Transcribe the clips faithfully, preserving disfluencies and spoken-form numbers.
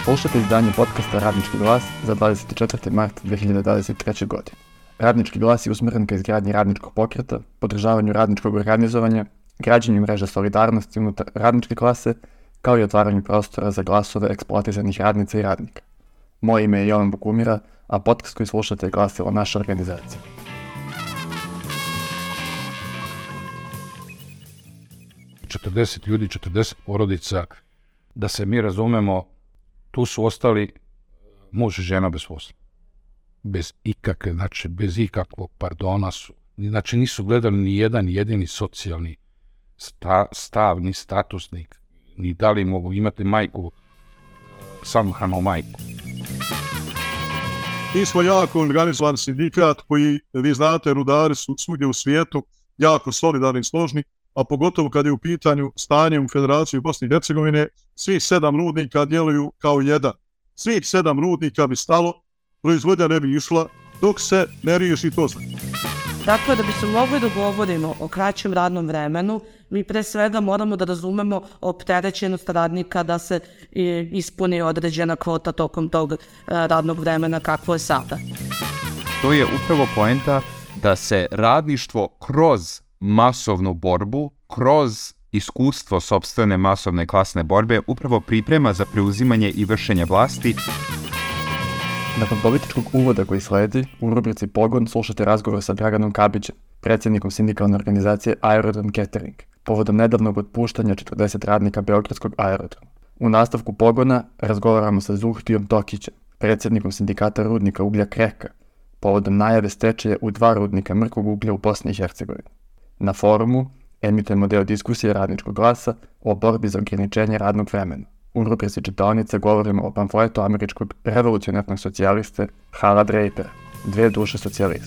Slušajte izdanje podcasta Radnički glas za dvadeset četvrti mart dve hiljade dvadeset treće. godine. Radnički glas je usmjeren ka izgradnji radničkog pokreta, podržavanju radničkog organizovanja, građenju mreže solidarnosti unutar radničke klase, kao i otvaranju prostora za glasove eksploatizanih radnica i radnika. Moje ime je Jovan Bukumira, a podcast koji slušate je glasilo naša organizacija. četrdeset ljudi, četrdeset porodica, da se mi razumemo, tu su ostali muž i žena bez posla. Bez ikakve, znači bez ikakvog pardona su. Znači nisu gledali ni jedan jedini socijalni sta, stav, ni status, ni, ni da li mogu imati majku, samohranu majku. Mi smo jako organizovan sindikat koji, vi znate, rudari su svugdje u svijetu jako solidarni i složni, a pogotovo kad je u pitanju stanje u Federaciji Bosne i Hercegovine, svih sedam rudnika djeluju kao jedan. Svih sedam rudnika bi stalo, proizvodnja ne bi išla, dok se ne riješi to znači. Dakle, da bi se mogli dogovorimo o kraćem radnom vremenu, mi pre svega moramo da razumemo opterećenost radnika da se ispuni određena kvota tokom tog radnog vremena kakvo je sada. To je upravo poenta da se radništvo kroz masovnu borbu, kroz iskustvo sopstvene masovne klasne borbe upravo priprema za preuzimanje i vršenje vlasti. Nakon političkog uvoda koji sledi, u rubrici Pogon slušate razgovor sa Draganom Kabićem, predsjednikom sindikalne organizacije Aerodrom Catering, povodom nedavnog otpuštanja četrdeset radnika Beogradskog aerodroma. U nastavku Pogona razgovaramo sa Zuhtijom Tokićem, predsjednikom sindikata rudnika uglja Kreka, povodom najave stečaja u dva rudnika mrkog uglja u Bosni i Hercegovini. Na forumu emitujemo deo diskusije Radničkog glasa o borbi za ograničenje radnog vremena. U rubrici čitaonice govorimo o pamfletu američkog revolucionarnog socijaliste Hala Drapera, Dve duše socijalizma.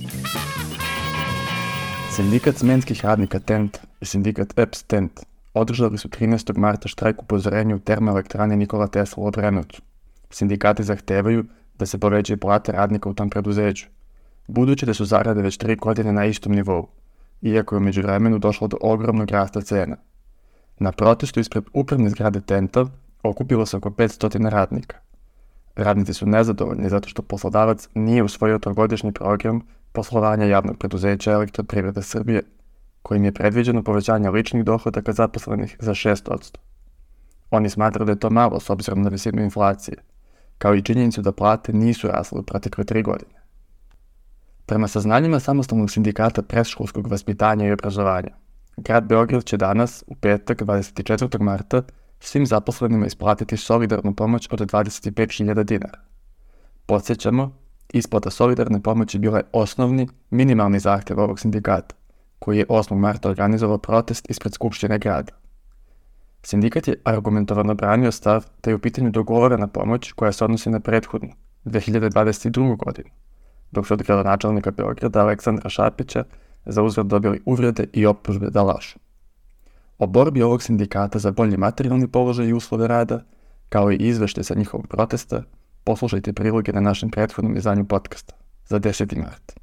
Sindikat smenskih radnika Tent i sindikat E P S Tent održali su trinaestog marta štrajk upozorenja u termoelektrani Nikola Tesla u Obrenovcu. Sindikati zahtevaju da se povećaju plate radnika u tom preduzeću, budući da su zarade već tri godine na istom nivou, iako je u međuvremenu došlo do ogromnog rasta cena. Na protestu ispred upravne zgrade Tenta okupilo se oko petsto radnika. Radnici su nezadovoljni zato što poslodavac nije usvojio trogodišnji program poslovanja javnog preduzeća Elektroprivrede Srbije, kojim je predviđeno povećanje ličnih dohodaka zaposlenih za šest posto. Oni smatraju da je to malo s obzirom na visinu inflacije, kao i činjenicu da plate nisu rasle u protekle tri godine. Prema saznanjima samostalnog sindikata predškolskog vaspitanja i obrazovanja, grad Beograd će danas, u petak, dvadeset četvrtog marta, svim zaposlenima isplatiti solidarnu pomoć od dvadeset pet hiljada dinara. Podsjećamo, isplata solidarne pomoći bila je osnovni, minimalni zahtjev ovog sindikata, koji je osmog marta organizovao protest ispred Skupštine grada. Sindikat je argumentovano branio stav da je u pitanju dogovorena pomoć koja se odnosi na prethodnu, dve hiljade dvadeset drugu. godinu, dok su od gradonačelnika Beograda Aleksandra Šapića za uzvrat dobili uvrede i optužbe da lažu. O borbi ovog sindikata za bolji materijalni položaj i uslove rada, kao i izveštaj sa njihovog protesta, poslušajte priloge na našem prethodnom izdanju podcasta za deseti mart.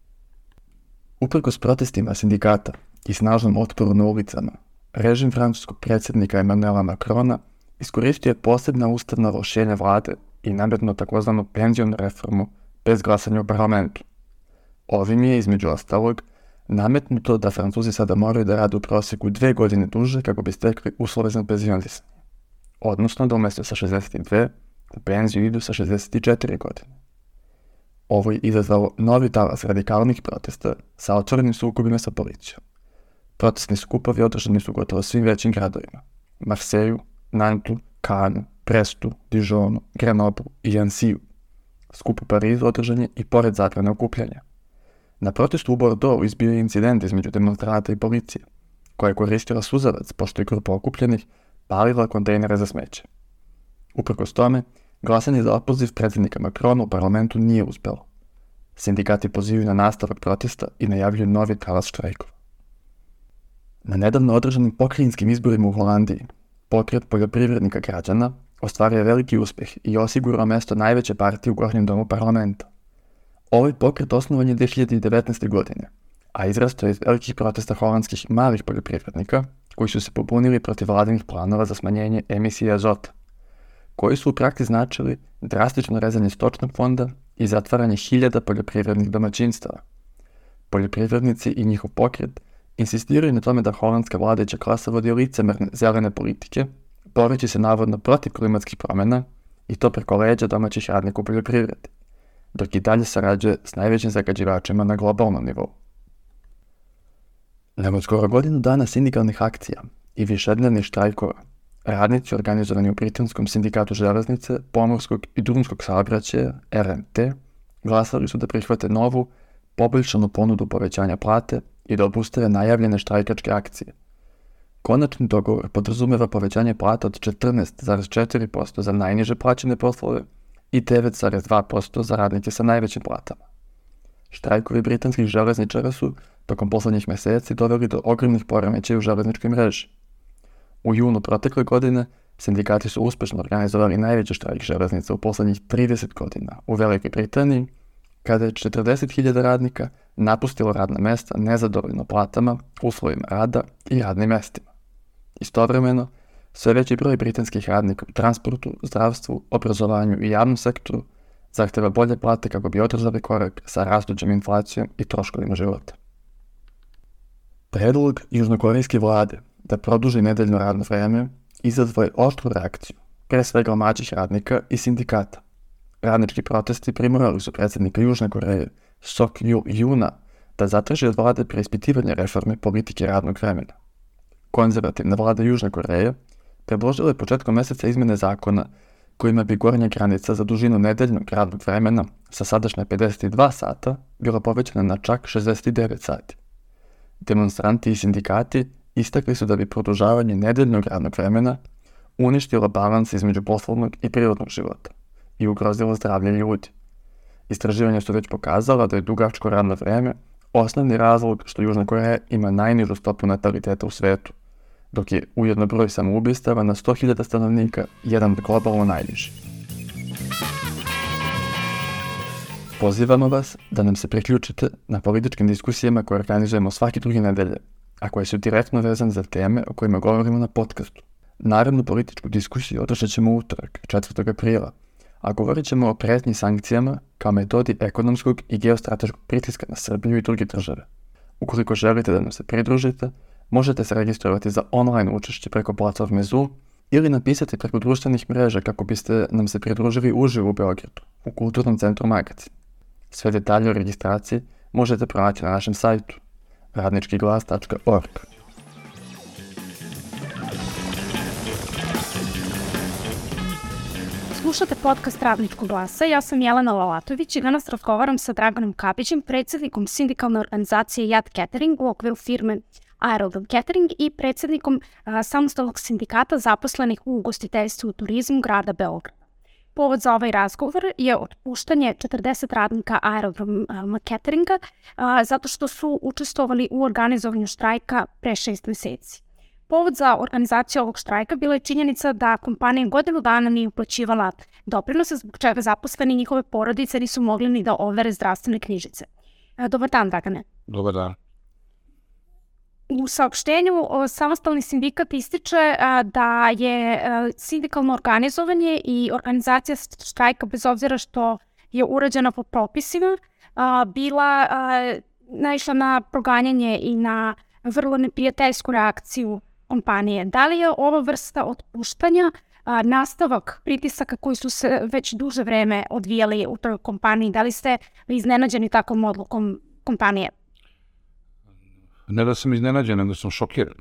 Uprkos protestima sindikata i snažnom otporu na ulicama, režim francuskog predsjednika Emmanuela Macrona iskoristio je posebna ustavna rješenja vlade i nametnuo takozvanu penzionu reformu bez glasanja u parlamentu. Ovim je, između ostalog, nametnuto da Francuzi sada moraju da rade u prosjeku dve godine duže kako bi stekli uslove za penzionisanje, odnosno da umjesto sa šezdeset dve u penziju idu sa šezdeset četiri godine. Ovo je izazvalo novi talas radikalnih protesta sa otvorenim sukobima sa policijom. Protestni skupovi održani su gotovo svim većim gradovima: Marseju, Nantu, Cannesu, Brestu, Dijonu, Grenoblu i Jansiju. Skup u Parizu održan je i pored zabrane okupljanja. Na protestu u Bordeauxu izbio je incident između demonstranata i policije, koja je koristila suzavac pošto je grupa okupljenih palila kontejnere za smeće. Uprkos tome, glasanje za opoziv predsjednika Macrona u parlamentu nije uspelo. Sindikati pozivaju na nastavak protesta i najavljuju novi talas štrajkova. Na nedavno održanim pokrajinskim izborima u Holandiji, pokret poljoprivrednika građana ostvario je veliki uspjeh i osigurao mjesto najveće partije u Gornjem domu parlamenta. Ovaj pokret osnovan je dve hiljade devetnaeste. godine, a izrastao je iz velikih protesta holandskih malih poljoprivrednika koji su se pobunili protiv vladinih planova za smanjenje emisije azota, koji su u praksi značili drastično rezanje stočnog fonda i zatvaranje hiljada poljoprivrednih domaćinstava. Poljoprivrednici i njihov pokret insistiraju na tome da holandska vladajuća klasa vodi licemerne zelene politike, boreći se navodno protiv klimatskih promjena i to preko leđa domaćih radnika u poljoprivredi, dok i dalje sarađuje s najvećim zagađivačima na globalnom nivou. Nakon skoro godinu dana sindikalnih akcija i višednevnih štrajkova, radnici organizovani u Britanskom sindikatu železnice, pomorskog i drumskog saobraćaja, R M T, glasali su da prihvate novu, poboljšanu ponudu povećanja plate i da obustave najavljene štrajkačke akcije. Konačni dogovor podrazumeva povećanje plata od četrnaest zarez četiri posto za najniže plaćene poslove i devet zarez dva posto za radnike sa najvećim platama. Štrajkovi britanskih železničara su tokom poslednjih meseci doveli do ogromnih poremećaja u železničkoj mreži. U junu protekle godine sindikati su uspešno organizovali najveći štrajk železnica u poslednjih trideset godina u Velikoj Britaniji, kada je četrdeset hiljada radnika napustilo radna mesta nezadovoljno platama, uslovima rada i radnim mestima. Istovremeno, sve veći broj britanskih radnika u transportu, zdravstvu, obrazovanju i javnom sektoru zahteva bolje plate kako bi održali korak sa rastućom inflacijom i troškovima života. Predlog južnokorejske vlade da produži nedeljno radno vreme izazvao je oštru reakciju, pre svega domaćih radnika i sindikata. Radnički protesti primorali su predsjednika Južne Koreje Sok Ju-juna da zatraži od vlade preispitivanje reforme politike radnog vremena. Konzervativna vlada Južne Koreje predložila je početkom meseca izmene zakona kojima bi gornja granica za dužinu nedeljnog radnog vremena sa sadašnje pedeset dva sata bila povećana na čak šezdeset devet sati. Demonstranti i sindikati istakli su da bi produžavanje nedeljnog radnog vremena uništilo balans između poslovnog i privatnog života i ugrozilo zdravlje ljudi. Istraživanja su već pokazala da je dugačko radno vreme osnovni razlog što Južna Koreja ima najnižu stopu nataliteta u svetu, dok je ujedno broj samoubistava na sto hiljada stanovnika jedan globalno najniži. Pozivamo vas da nam se priključite na političkim diskusijama koje organizujemo svake druge nedelje, a koje su direktno vezane za teme o kojima govorimo na podcastu. Naravnu političku diskusiju održat ćemo utorak, četvrtog aprila, a govorit ćemo o pretnji sankcijama kao metodi ekonomskog i geostrateškog pritiska na Srbiju i druge države. Ukoliko želite da nam se pridružite, možete se registrovati za online učešće preko platforme Zoom ili napisati preko društvenih mreža kako biste nam se pridružili uživo u Beogradu, u Kulturnom centru Magacin. Sve detalje o registraciji možete pronaći na našem sajtu radnički glas tačka org. Slušate podcast Radničkog glasa, ja sam Jelena Lalatović i danas razgovaram sa Draganom Kapićem, predsjednikom sindikalne organizacije Jat Catering u okviru firme Aerodrom Catering i predsjednikom a, samostalnog sindikata zaposlenih u ugostiteljstvu i turizmu grada Beograda. Povod za ovaj razgovor je otpuštanje četrdeset radnika Aerodrom Cateringa a, zato što su učestvovali u organizovanju štrajka pre šest meseci. Povod za organizaciju ovog štrajka bila je činjenica da kompanija godinu dana nije uplaćivala doprinose, zbog čega zaposleni i njihove porodice nisu mogli ni da overe zdravstvene knjižice. Dobar dan, Dragane. Dobar dan. U saopštenju samostalni sindikat ističe da je sindikalno organizovanje i organizacija štrajka, bez obzira što je urađena po propisima, bila naišla na proganjanje i na vrlo neprijateljsku reakciju kompanije. Da li je ova vrsta otpuštanja a, nastavak pritisaka koji su se već duže vreme odvijali u toj kompaniji? Da li ste iznenađeni takvom odlukom kompanije? Ne da sam iznenađen, nego sam šokiran.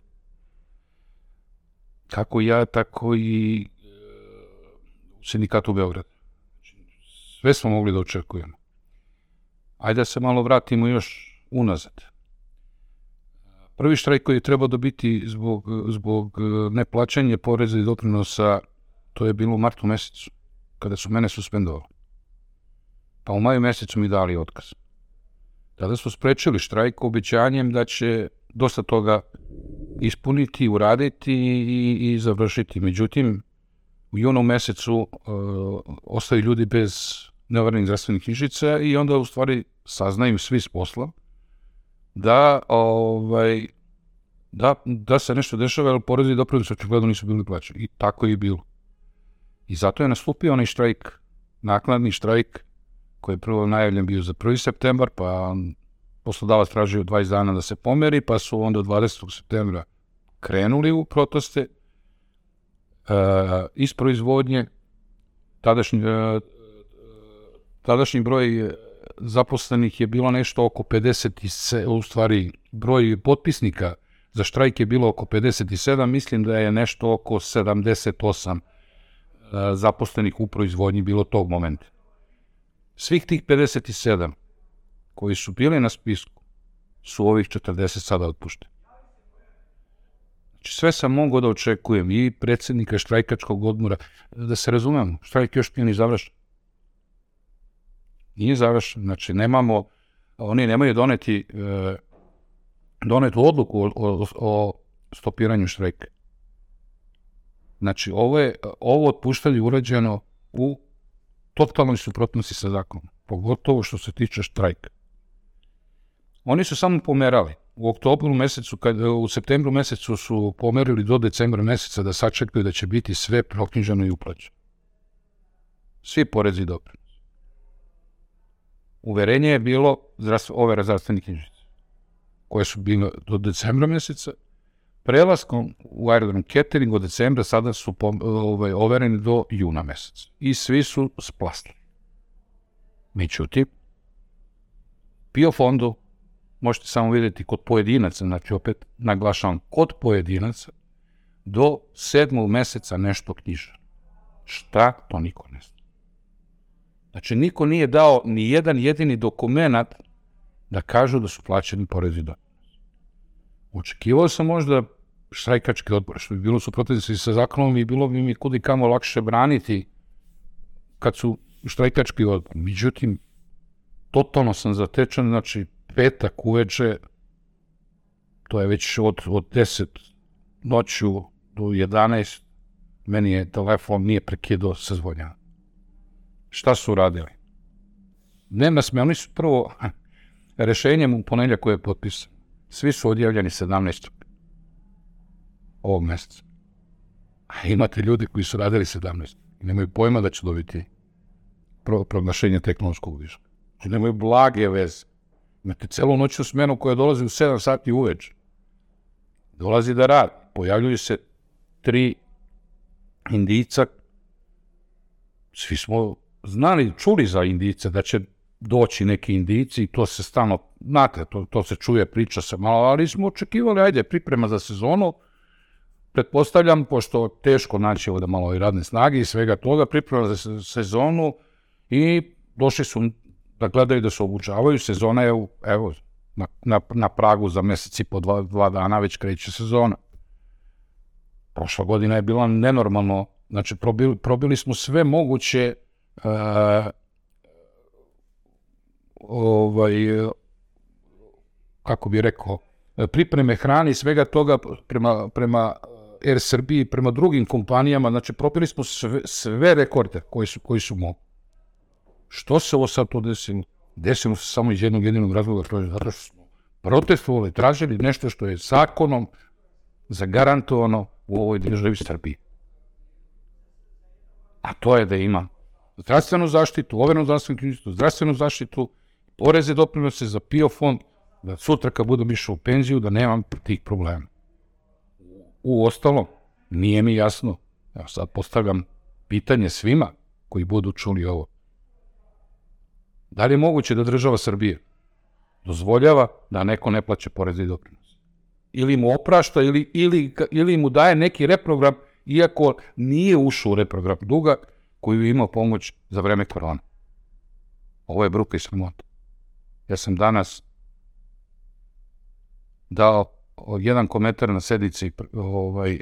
Kako ja, tako i e, u sindikatu u Beogradu. Sve smo mogli da očekujemo. Ajde da se malo vratimo još unazad. Prvi štrajk koji je trebao dobiti zbog, zbog neplaćanja poreza i doprinosa, to je bilo u martu mesecu, kada su mene suspendovali. Pa u maju mesecu mi dali otkaz. Tada su sprečili štrajk obećanjem da će dosta toga ispuniti, uraditi i, i završiti. Međutim, u junu mesecu uh, ostaju ljudi bez neoverenih zdravstvenih knjižica i onda u stvari saznaju svi s posla da, ovaj, da, da se nešto dešava, jer porezi i doprinosi očigledno nisu bili plaćeni. I tako je i bilo. I zato je nastupio onaj štrajk, naknadni štrajk, koji je prvo najavljen bio za prvi septembar, pa poslodavac tražio dvadeset dana da se pomeri, pa su onda dvadesetog septembra krenuli u proteste. Uh, iz proizvodnje tadašnji, uh, tadašnji broj zaposlenih je bilo nešto oko pedeset sedam, u stvari broj potpisnika za štrajk je bilo oko pedeset sedam, mislim da je nešto oko sedamdeset osam uh, zaposlenih u proizvodnji bilo tog momenta. Svih tih pedeset sedam koji su bili na spisku su ovih četrdeset sada otpušteni. Znači sve sam mogao da očekujem i predsjednika štrajkačkog odbora, da se razumemo, štrajk još nije ni završen. Nije završen, znači nemamo, oni nemaju doneti, e, donetu odluku o, o, o stopiranju štrajka. Znači ovo je, ovo otpuštanje urađeno u totalnoj suprotnosti sa zakonom, pogotovo što se tiče štrajka. Oni su samo pomerali. U oktobru mesecu, kad, u septembru mesecu su pomerili do decembra meseca da sačekaju da će biti sve proknjiženo i uplaćeno. Svi porezi i doprinosi. Uverenje je bilo zdravstv, ove zdravstvene knjižice, koje su bile do decembra meseca. Prelaskom u aerodrom catering od decembra sada su ovaj, overeni do juna meseca. I svi su splasli. Međutim, PIO fondu možete samo vidjeti kod pojedinaca, znači opet naglašavam, kod pojedinaca do sedmog meseca nešto knjiže. Šta? To niko ne zna. Znači, niko nije dao ni jedan jedini dokumenat da kažu da su plaćeni porezi i doprinosi. Očekivao sam možda štrajkački odbor, što bi bilo suprotnosti sa zakonom i bilo bi mi kudi kamo lakše braniti kad su štrajkački odbor. Međutim, totalno sam zatečen, znači, petak uveče, to je već od, od deset noću do jedanaest, meni je telefon nije prekidao sa zvonjava. Šta su uradili? Dnevna smena, oni su prvo rešenjem u ponedjeljak koje je potpisan. Svi su odjavljeni sedamnaestog ovog meseca. A imate ljudi koji su radili sedamnaestog i nemaju pojma da će dobiti pro, proglašenje tehnološkog viška. Znači nemaju blage veze. Imate celu noćnu smenu koja dolazi u sedam sati uveče. Dolazi da radi. Pojavljuju se tri Indijca. Svi smo znali, čuli za Indijce, da će doći neki Indijci i to se stalno, znate, to, to se čuje, priča se malo, ali smo očekivali, ajde, priprema za sezonu. Pretpostavljam, pošto teško naći ovdje malo i radne snage i svega toga, priprema za sezonu i došli su da gledaju da se obučavaju. Sezona je, u, evo, na, na, na pragu za mjesec i po dva, dva dana već kreće sezona. Prošla godina je bila nenormalno, znači probili, probili smo sve moguće uh, ovaj, kako bi rekao, pripreme hrane i svega toga prema, prema Air Srbiji, prema drugim kompanijama, znači probili smo sve, sve rekorde koji su, koji su mogli. Što se ovo sad to desilo? Desilo se samo iz jednog jedinog razloga, zato što smo protestovali, tražili nešto što je zakonom zagarantovano u ovoj državi Srbiji. A to je da ima zdravstvenu zaštitu, overenu zdravstvenu knjižicu, zdravstvenu zaštitu, poreze, doprinose za PIO fond, da sutra kad budem išao u penziju, da nemam tih problema. U ostalom, nije mi jasno, evo sad postavljam pitanje svima koji budu čuli ovo. Da li je moguće da država Srbije dozvoljava da neko ne plaća poreze i doprinose? Ili mu oprašta, ili, ili, ili mu daje neki reprogram, iako nije ušao u reprogram duga koji je imao pomoć za vreme korona. Ovo je bruka i sramota. Ja sam danas dao jedan komentar na sednici ovaj,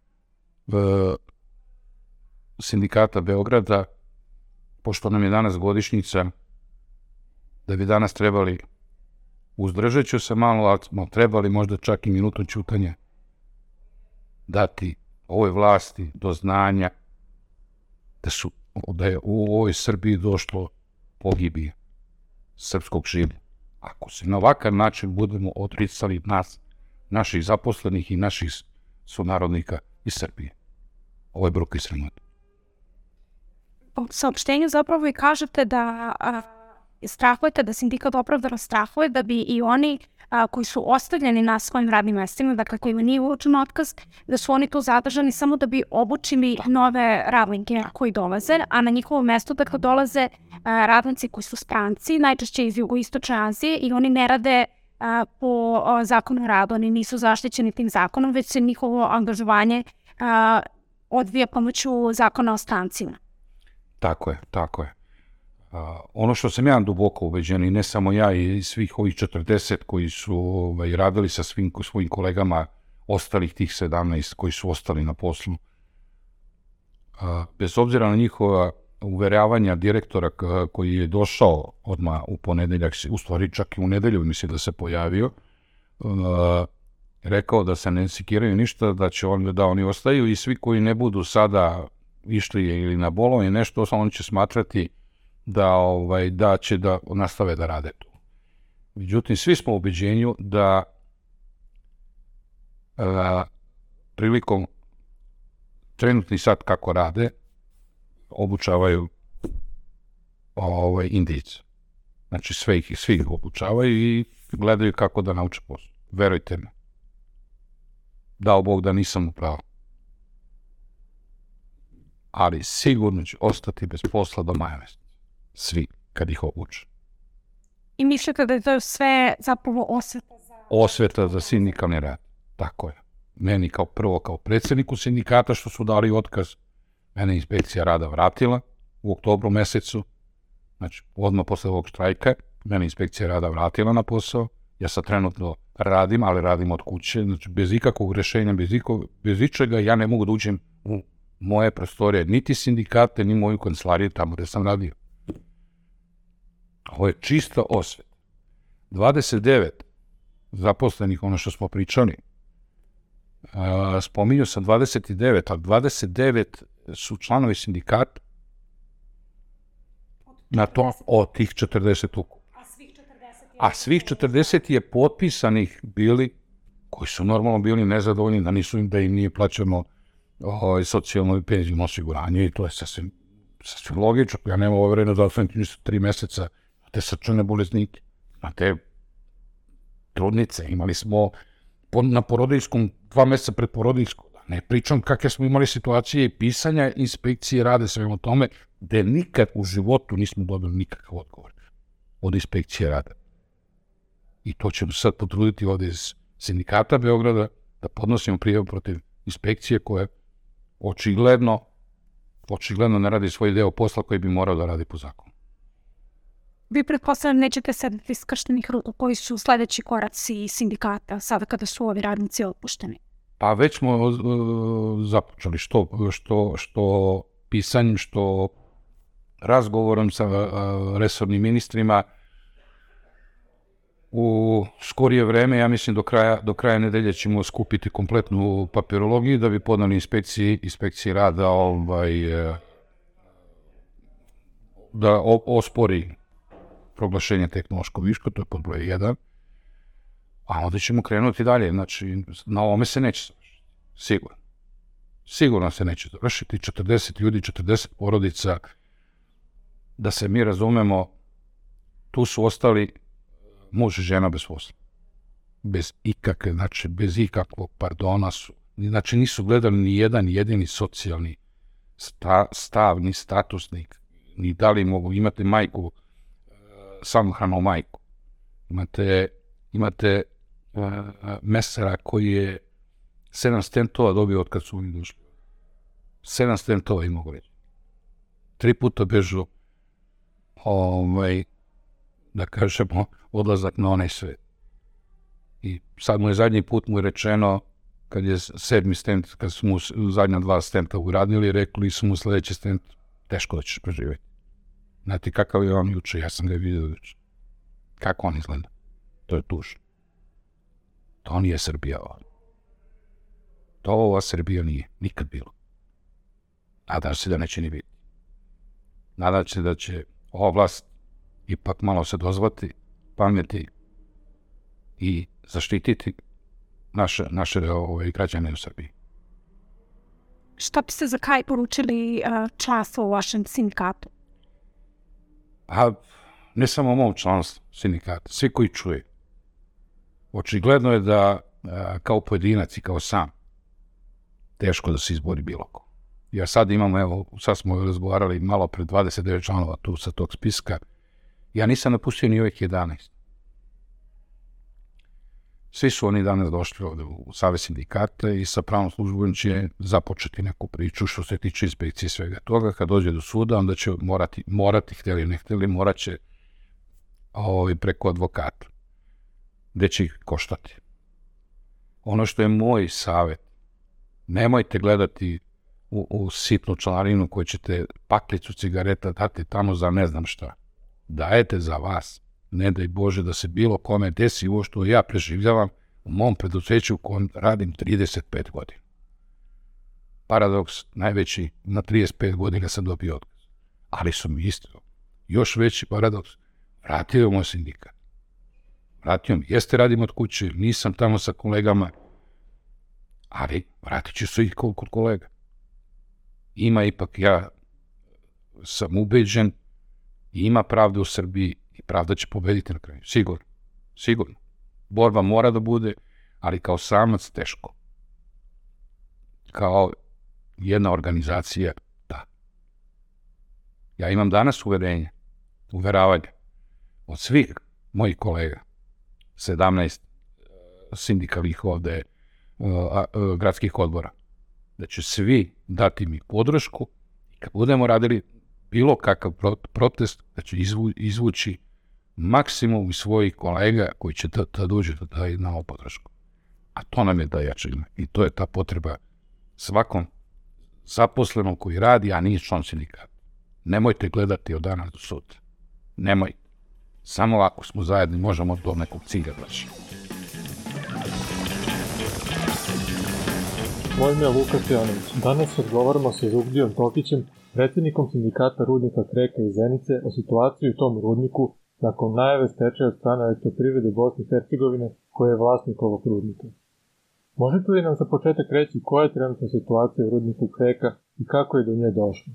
sindikata Beograda, pošto nam je danas godišnjica, da bi danas trebali, uzdržat ću se malo, ali trebali možda čak i minutu ćutanja, dati ovoj vlasti do znanja da, su, da je u ovoj Srbiji došlo pogibije srpskog življa. Ako se na ovakav način budemo odricali nas, naših zaposlenih i naših sunarodnika iz Srbije. Ovo je bruka i sramota. saopštenju zapravo i kažete da a, strahujete, da sindikat opravdano strahuje da bi i oni a, koji su ostavljeni na svojim radnim mestima, dakle kojima nije uručen otkaz, da su oni tu zadržani samo da bi obučili nove radnike koji dolaze, a na njihovo mesto dakle dolaze a, radnici koji su stranci, najčešće iz jugoistočne Azije i oni ne rade a, po a, zakonu o radu, oni nisu zaštićeni tim zakonom, već se njihovo angažovanje a, odvija pomoću zakona o strancima. Tako je, tako je. Uh, ono što sam ja duboko ubeđen, i ne samo ja, i svih ovih četrdeset koji su ovaj, radili sa svim svojim kolegama, ostalih tih sedamnaest koji su ostali na poslu, uh, bez obzira na njihova uveravanja direktora koji je došao odmah u ponedeljak, u stvari čak i u nedelju misli da se pojavio, uh, rekao da se ne sikiraju ništa, da će on, da oni ostaju i svi koji ne budu sada išli ili na bolovanje nešto, on će smatrati da, ovaj, da će da nastave da rade tu. Međutim, svi smo u ubeđenju da a, prilikom trenutni sad kako rade, obučavaju ovaj, Indijce. Znači sve ih, svi ih obučavaju i gledaju kako da nauče posao. Verujte me. Dao Bog da nisam upravo. Ali sigurno će ostati bez posla do maja mjeseca. Svi, kad ih obuče. I mislite da je to sve zapravo osveta za... Osveta za sindikalni rad. Tako je. Meni kao prvo, kao predsjedniku sindikata što su dali otkaz, mene inspekcija rada vratila u oktobru mjesecu. Znači, odmah posle ovog štrajka, mene inspekcija rada vratila na posao. Ja sad trenutno radim, ali radim od kuće. Znači, bez ikakvog rješenja, bez, iko, bez ičega, ja ne mogu da uđem u moje prostorije, niti sindikate, ni moju kancelariju tamo gde sam radio. Ovo je čista osveta. dvadeset devet zaposlenih, ono što smo pričali, a, spominju sam dvadeset devet, ali dvadeset devet su članovi sindikata na to od tih četrdeset ukupno. A svih četrdeset je potpisanih bili koji su normalno bili nezadovoljni da nisu im, da im nije plaćano o, socijalno i penzijno osiguranje i to je sasvim, sasvim logično. Ja nemam overeno da sam tri meseca te srčane boleznike, na te trudnice. Imali smo na porodiljskom, dva meseca pred porodiljskom. Ne pričam kakve smo imali situacije i pisanja inspekcije rade sve o tome, gde nikad u životu nismo dobili nikakav odgovor od inspekcije rada. I to ćemo sad potruditi ovdje iz sindikata Beograda da podnosimo prijavu protiv inspekcije koje očigledno, očigledno ne radi svoj deo posla koji bi morao da radi po zakonu. Vi pretpostavljam nećete sedeti skrštenih ruku koji su sljedeći koraci sindikata sada kada su ovi radnici otpušteni? Pa već smo uh, započeli što, što, što pisanjem, što razgovorom sa uh, resornim ministrima. U skorije vreme, ja mislim do kraja, do kraja nedelje ćemo skupiti kompletnu papirologiju da bi podali inspekciji, inspekciji rada ovaj, da ospori proglašenje tehnološkog viška, to je pod broj jedan, a onda ćemo krenuti dalje. Znači, na ovome se neće završiti. Sigurno. Sigurno se neće završiti. četrdeset ljudi, četrdeset porodica, da se mi razumemo, tu su ostali muž i žena bez posla. Bez ikakve, znači, bez ikakvog pardona su. Znači, nisu gledali ni jedan jedini socijalni sta, stav, ni statusni, ni da li mogu, imate majku, samohranu majku. Imate, imate uh, mesara koji je sedam stentova dobio od kad su oni došli. Sedam stentova i mogu reći. Tri puta bežu ovaj, da kažemo, odlazak na onaj svet. I sad mu je zadnji put mu je rečeno, kad je sedmi stent, kad su mu zadnja dva stenta uradili, rekli su mu sljedeći stent, teško da ćeš preživjeti. Znate kakav je on juče, ja sam ga vidio juče. Kako on izgleda? To je tužno. To nije Srbija ova. To ova Srbija nije, nikad bilo. Nadam se da neće ni biti. Nadam se da će ova vlast ipak malo se dozvati pameti i zaštititi naše, naše ove, građane u Srbiji. Šta biste za kraj poručili uh, članstvo u vašem sindikatu? A ne samo mom članstvu sindikata, svi koji čuje. Očigledno je da uh, kao pojedinac i kao sam teško da se izbori bilo ko. Ja sad imam, evo, sad smo razgovarali malo pre dvadeset devet članova tu sa tog spiska. Ja nisam napustio ni ovih jedanaest. Svi su oni danas došli ovde u Savez sindikata i sa pravnom službom će započeti neku priču što se tiče inspekcije svega toga. Kad dođe do suda, onda će morati, morati htjeli ne htjeli, morat će ovaj, preko advokata, gde će ih koštati. Ono što je moj savjet, nemojte gledati u, u sitnu članarinu koju ćete paklicu cigareta dati tamo za ne znam šta. Dajete za vas. Ne daj Bože da se bilo kome desi ovo što ja preživljavam u mom preduzeću u kojem radim trideset pet godina. Paradoks najveći, na trideset pet godina sam dobio otkaz. Ali su mi isto. Još veći paradoks, vratio moj sindikat. Vratio mi. Jeste radim od kuće, nisam tamo sa kolegama, ali vratit ću se i kod kolega. Ima ipak, ja sam ubeđen, ima pravde u Srbiji i pravda će pobediti na kraju. Sigurno. Sigurno. Borba mora da bude, ali kao samac teško. Kao jedna organizacija, da. Ja imam danas uverenje, uveravanje od svih mojih kolega, sedamnaest sindikalnih ovde gradskih odbora, da će svi dati mi podršku i kad budemo radili bilo kakav protest, da će izvu, izvući maksimum iz svojih kolega koji će da, da dođe da daju na ovu podršku. A to nam je da jačina. I to je ta potreba svakom zaposlenom koji radi, a nije član sindikata. Nemojte gledati od danas do sutra. Nemojte. Samo ako smo zajedni možemo do nekog cilja doći. Moje ime je Luka Stojanović. Danas razgovaramo sa Izuglijom Tokićem, predsjednikom sindikata rudnika Kreka iz Zenice, o situaciji u tom rudniku nakon najave stečaja od strane Elektroprivrede Bosne i Hercegovine, koja je vlasnik ovog rudnika. Možete li nam za početak reći koja je trenutna situacija u rudniku Kreka i kako je do nje došlo?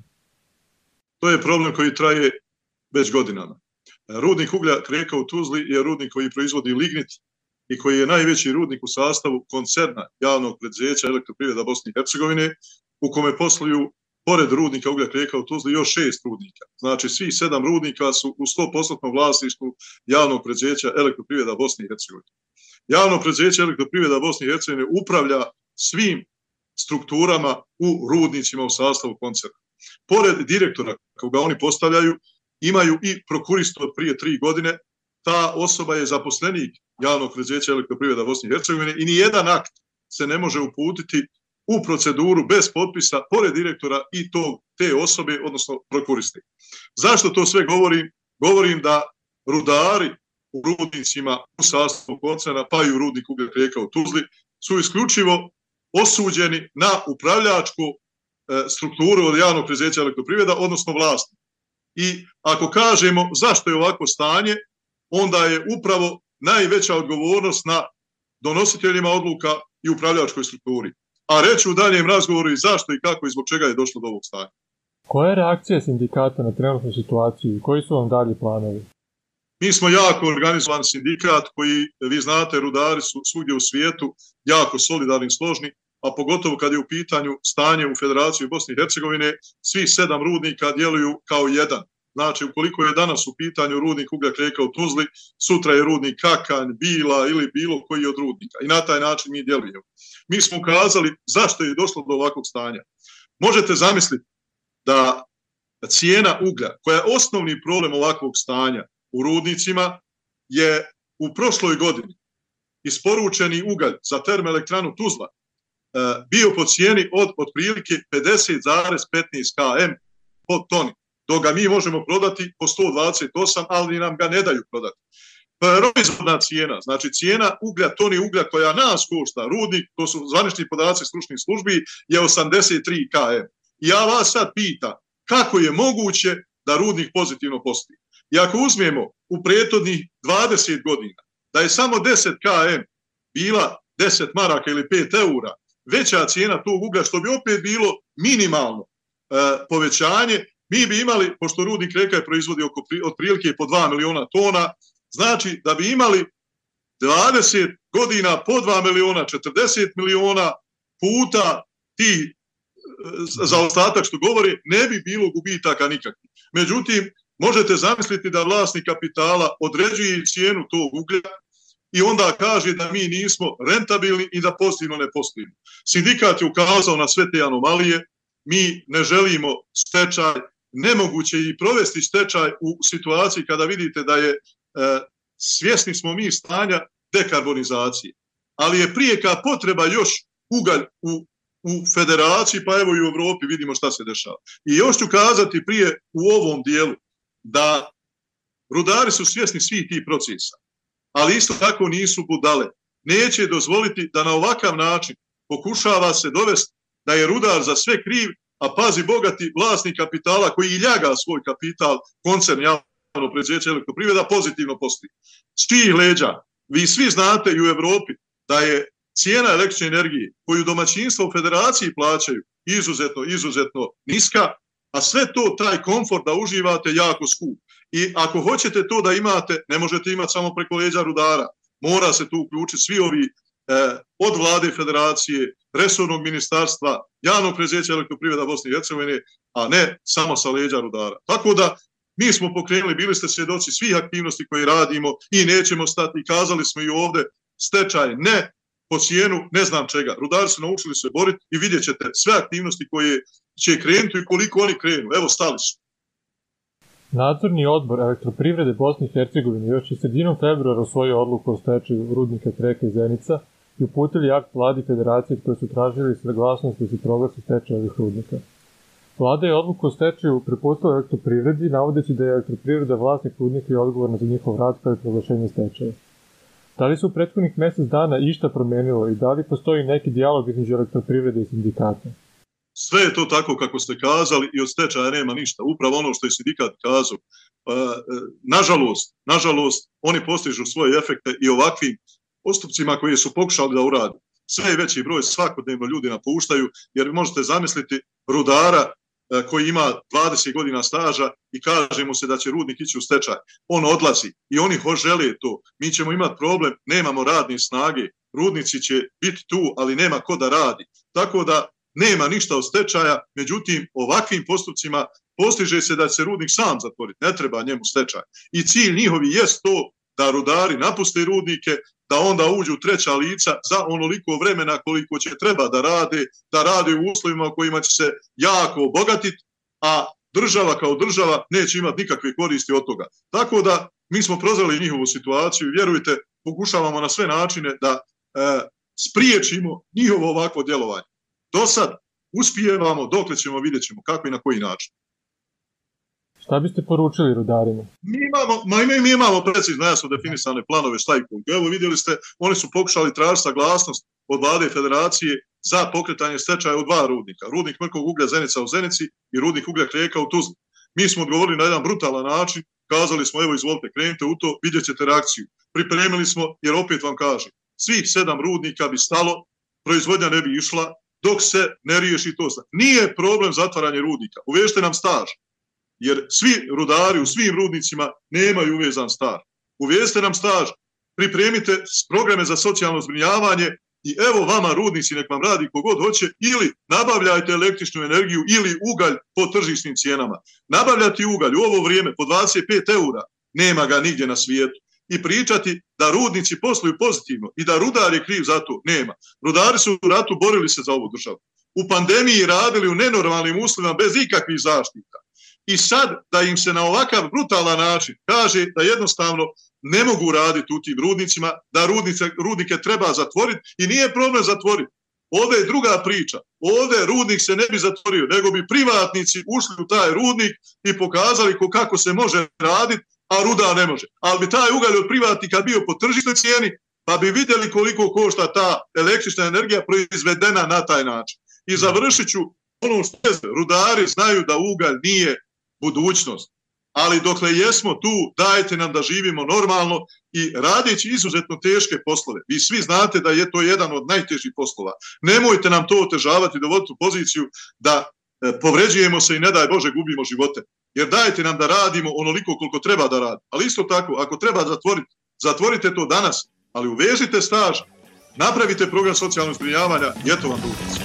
To je problem koji traje već godinama. Rudnik uglja Kreka u Tuzli je rudnik koji proizvodi lignit i koji je najveći rudnik u sastavu koncerna javnog preduzeća Elektroprivreda Bosne i Hercegovine, u kome posluju pored rudnika uglja Kreka u Tuzli još šest rudnika. Znači, svih sedam rudnika su u sto posto vlasništvu javnog preduzeća Elektroprivreda Bosne i Hercegovine. Javno preduzeće Elektroprivreda Bosne i Hercegovine upravlja svim strukturama u rudnicima u sastavu koncerna. Pored direktora koga oni postavljaju, imaju i prokuristu od prije tri godine. Ta osoba je zaposlenik javnog preduzeća Elektroprivreda Bosne i Hercegovine i nijedan akt se ne može uputiti u proceduru bez potpisa, pored direktora i to, te osobe, odnosno prokuriste. Zašto to sve govorim? Govorim da rudari u rudnicima u sastavu koncerna, pa i u rudnik uglja Kreka u Tuzli, su isključivo osuđeni na upravljačku e, strukturu od javnog preduzeća Elektroprivreda, odnosno vlasti. I ako kažemo zašto je ovako stanje, onda je upravo najveća odgovornost na donositeljima odluka i upravljačkoj strukturi. A reći u daljem razgovoru i zašto i kako i zbog čega je došlo do ovog stanja. Koja je reakcija sindikata na trenutnu situaciju i koji su vam dalji planovi? Mi smo jako organizovan sindikat koji, vi znate, rudari su svugdje u svijetu jako solidarni i složni, a pogotovo kad je u pitanju stanje u Federaciji Bosne i Hercegovine, svih sedam rudnika djeluju kao jedan. Znači, ukoliko je danas u pitanju rudnik uglja Kreka u Tuzli, sutra je rudnik Kakanj, Bila ili bilo koji od rudnika. I na taj način mi djelujemo. Mi smo ukazali zašto je došlo do ovakvog stanja. Možete zamisliti da cijena uglja, koja je osnovni problem ovakvog stanja u rudnicima, je u prošloj godini isporučeni ugalj za termoelektranu Tuzla bio po cijeni od otprilike pedeset zarez petnaest km po toni. Dok ga mi možemo prodati po sto dvadeset osam, ali nam ga ne daju prodati. Proizvodna cijena, znači cijena uglja, toni uglja koja nas košta, rudnik, to su zvanični podaci stručnih službi, je osamdeset tri km. I ja vas sad pitam, kako je moguće da rudnik pozitivno postoji? I ako uzmemo u prethodnih dvadeset godina, da je samo deset km bila deset maraka ili pet eura, veća cijena tog uglja, što bi opet bilo minimalno e, povećanje, mi bi imali, pošto rudnik Reka proizvodi oko otprilike po dva miliona tona, znači da bi imali dvadeset godina po dva miliona, četrdeset miliona puta ti za ostatak što govori, ne bi bilo gubitaka nikakvih. Međutim, možete zamisliti da vlasnik kapitala određuje cijenu tog uglja i onda kaže da mi nismo rentabilni i da pozitivno ne postojimo. Sindikat je ukazao na sve te anomalije, mi ne želimo stečaj, nemoguće i provesti stečaj u situaciji kada vidite da je, e, svjesni smo mi stanja dekarbonizacije, ali je prijeka potreba još ugalj u, u federaciji, pa evo i u Evropi vidimo šta se dešava. I još ću kazati prije u ovom dijelu da rudari su svjesni svih tih procesa, ali isto tako nisu budale. Neće dozvoliti da na ovakav način pokušava se dovesti da je rudar za sve kriv, a pazi bogati vlasnik kapitala koji ljaga svoj kapital, koncern javno preduzeće Elektroprivreda, pozitivno postoji. S čijih leđa? Vi svi znate i u Evropi da je cijena električne energije koju domaćinstva u federaciji plaćaju izuzetno, izuzetno niska, a sve to, taj komfort da uživate, jako skup. I ako hoćete to da imate, ne možete imati samo preko leđa rudara. Mora se tu uključiti svi ovi eh, od vlade federacije, resornog ministarstva, javnog preduzeća Elektroprivreda Bosne i Hercegovine, a ne samo sa leđa rudara. Tako da mi smo pokrenuli, bili ste svjedoci svih aktivnosti koje radimo i nećemo stati. Kazali smo i ovde, stečaj ne po cijenu ne znam čega. Rudari su naučili se boriti i vidjet ćete sve aktivnosti koje će krenuti i koliko oni krenu. Evo, stali su. Nadzorni odbor Elektroprivrede Bosne i Hercegovine još je sredinom februara usvojio odluku o stečaju rudnika Kreka i Zenica i uputili akt vladi federacije koji su tražili saglasnost da se proglasi stečaj ovih rudnika. Vlada je odluku o stečaju prepustila Elektroprivredi, navodeći da je Elektroprivreda vlasnik rudnika i odgovorna za njihov rad kao i proglašenje stečaja. Da li se u prethodnih mjesec dana išta promenilo i da li postoji neki dijalog između Elektroprivrede i sindikata? Sve je to tako kako ste kazali i od stečaja nema ništa. Upravo ono što je sindikat kazao. Nažalost, nažalost, oni postižu svoje efekte i ovakvim postupcima koje su pokušali da urade. Sve je veći broj, svakodnevno ljudi napuštaju, jer možete zamisliti rudara koji ima dvadeset godina staža i kaže mu se da će rudnik ići u stečaj. On odlazi i oni ho žele to. Mi ćemo imati problem, nemamo radne snage, rudnici će biti tu, ali nema ko da radi. Tako da nema ništa od stečaja, međutim ovakvim postupcima postiže se da će se rudnik sam zatvoriti, ne treba njemu stečaj. I cilj njihovi jest to da rudari napuste rudnike, da onda uđu treća lica za onoliko vremena koliko će treba da rade, da rade u uslovima u kojima će se jako obogatiti, a država kao država neće imati nikakve koristi od toga. Tako da mi smo prozreli njihovu situaciju i vjerujte, pokušavamo na sve načine da e, spriječimo njihovo ovakvo djelovanje. Do sad uspijevamo, dokle ćemo, vidjet ćemo kako i na koji način. Šta biste poručili rudarima? Mi imamo, ma mi, mi imamo precizno jasno definisane planove šta i koliko. Evo vidjeli ste, oni su pokušali tražiti saglasnost od vlade federacije za pokretanje stečaja u dva rudnika. Rudnik mrkog uglja Zenica u Zenici i rudnik uglja Kreka u Tuzli. Mi smo odgovorili na jedan brutalan način, kazali smo evo izvolite, krenite u to, vidjet ćete reakciju. Pripremili smo, jer opet vam kažem, svih sedam rudnika bi stalo, proizvodnja ne bi išla, dok se ne riješi to. Nije problem zatvaranje rudnika, uvežite nam staž. Jer svi rudari u svim rudnicima nemaju uvezan staž. Uvezite nam staž, pripremite programe za socijalno zbrinjavanje i evo vama rudnici nek vam radi kogod hoće ili nabavljajte električnu energiju ili ugalj po tržišnim cijenama. Nabavljati ugalj u ovo vrijeme po dvadeset pet eura nema ga nigdje na svijetu. I pričati da rudnici posluju pozitivno i da rudar je kriv za to, nema. Rudari su u ratu borili se za ovu državu. U pandemiji radili u nenormalnim uslovima bez ikakvih zaštita. I sad da im se na ovakav brutalan način kaže da jednostavno ne mogu raditi u tim rudnicima, da rudnice, rudnike treba zatvoriti i nije problem zatvoriti. Ovdje je druga priča. Ovdje rudnik se ne bi zatvorio, nego bi privatnici ušli u taj rudnik i pokazali kako se može raditi, a rudar ne može. Ali bi taj ugalj od privatnika bio po tržišnoj cijeni, pa bi vidjeli koliko košta ta električna energija proizvedena na taj način. I završit ću ono što je, rudari znaju da ugalj nije budućnost, ali dokle jesmo tu, dajte nam da živimo normalno i radeći izuzetno teške poslove. Vi svi znate da je to jedan od najtežih poslova. Nemojte nam to otežavati, dovoditi u poziciju da povređujemo se i ne daj Bože gubimo živote. Jer dajte nam da radimo onoliko koliko treba da radimo. Ali isto tako, ako treba zatvoriti, zatvorite to danas, ali uvežite staž, napravite program socijalnog zbrinjavanja i eto vam dužnici.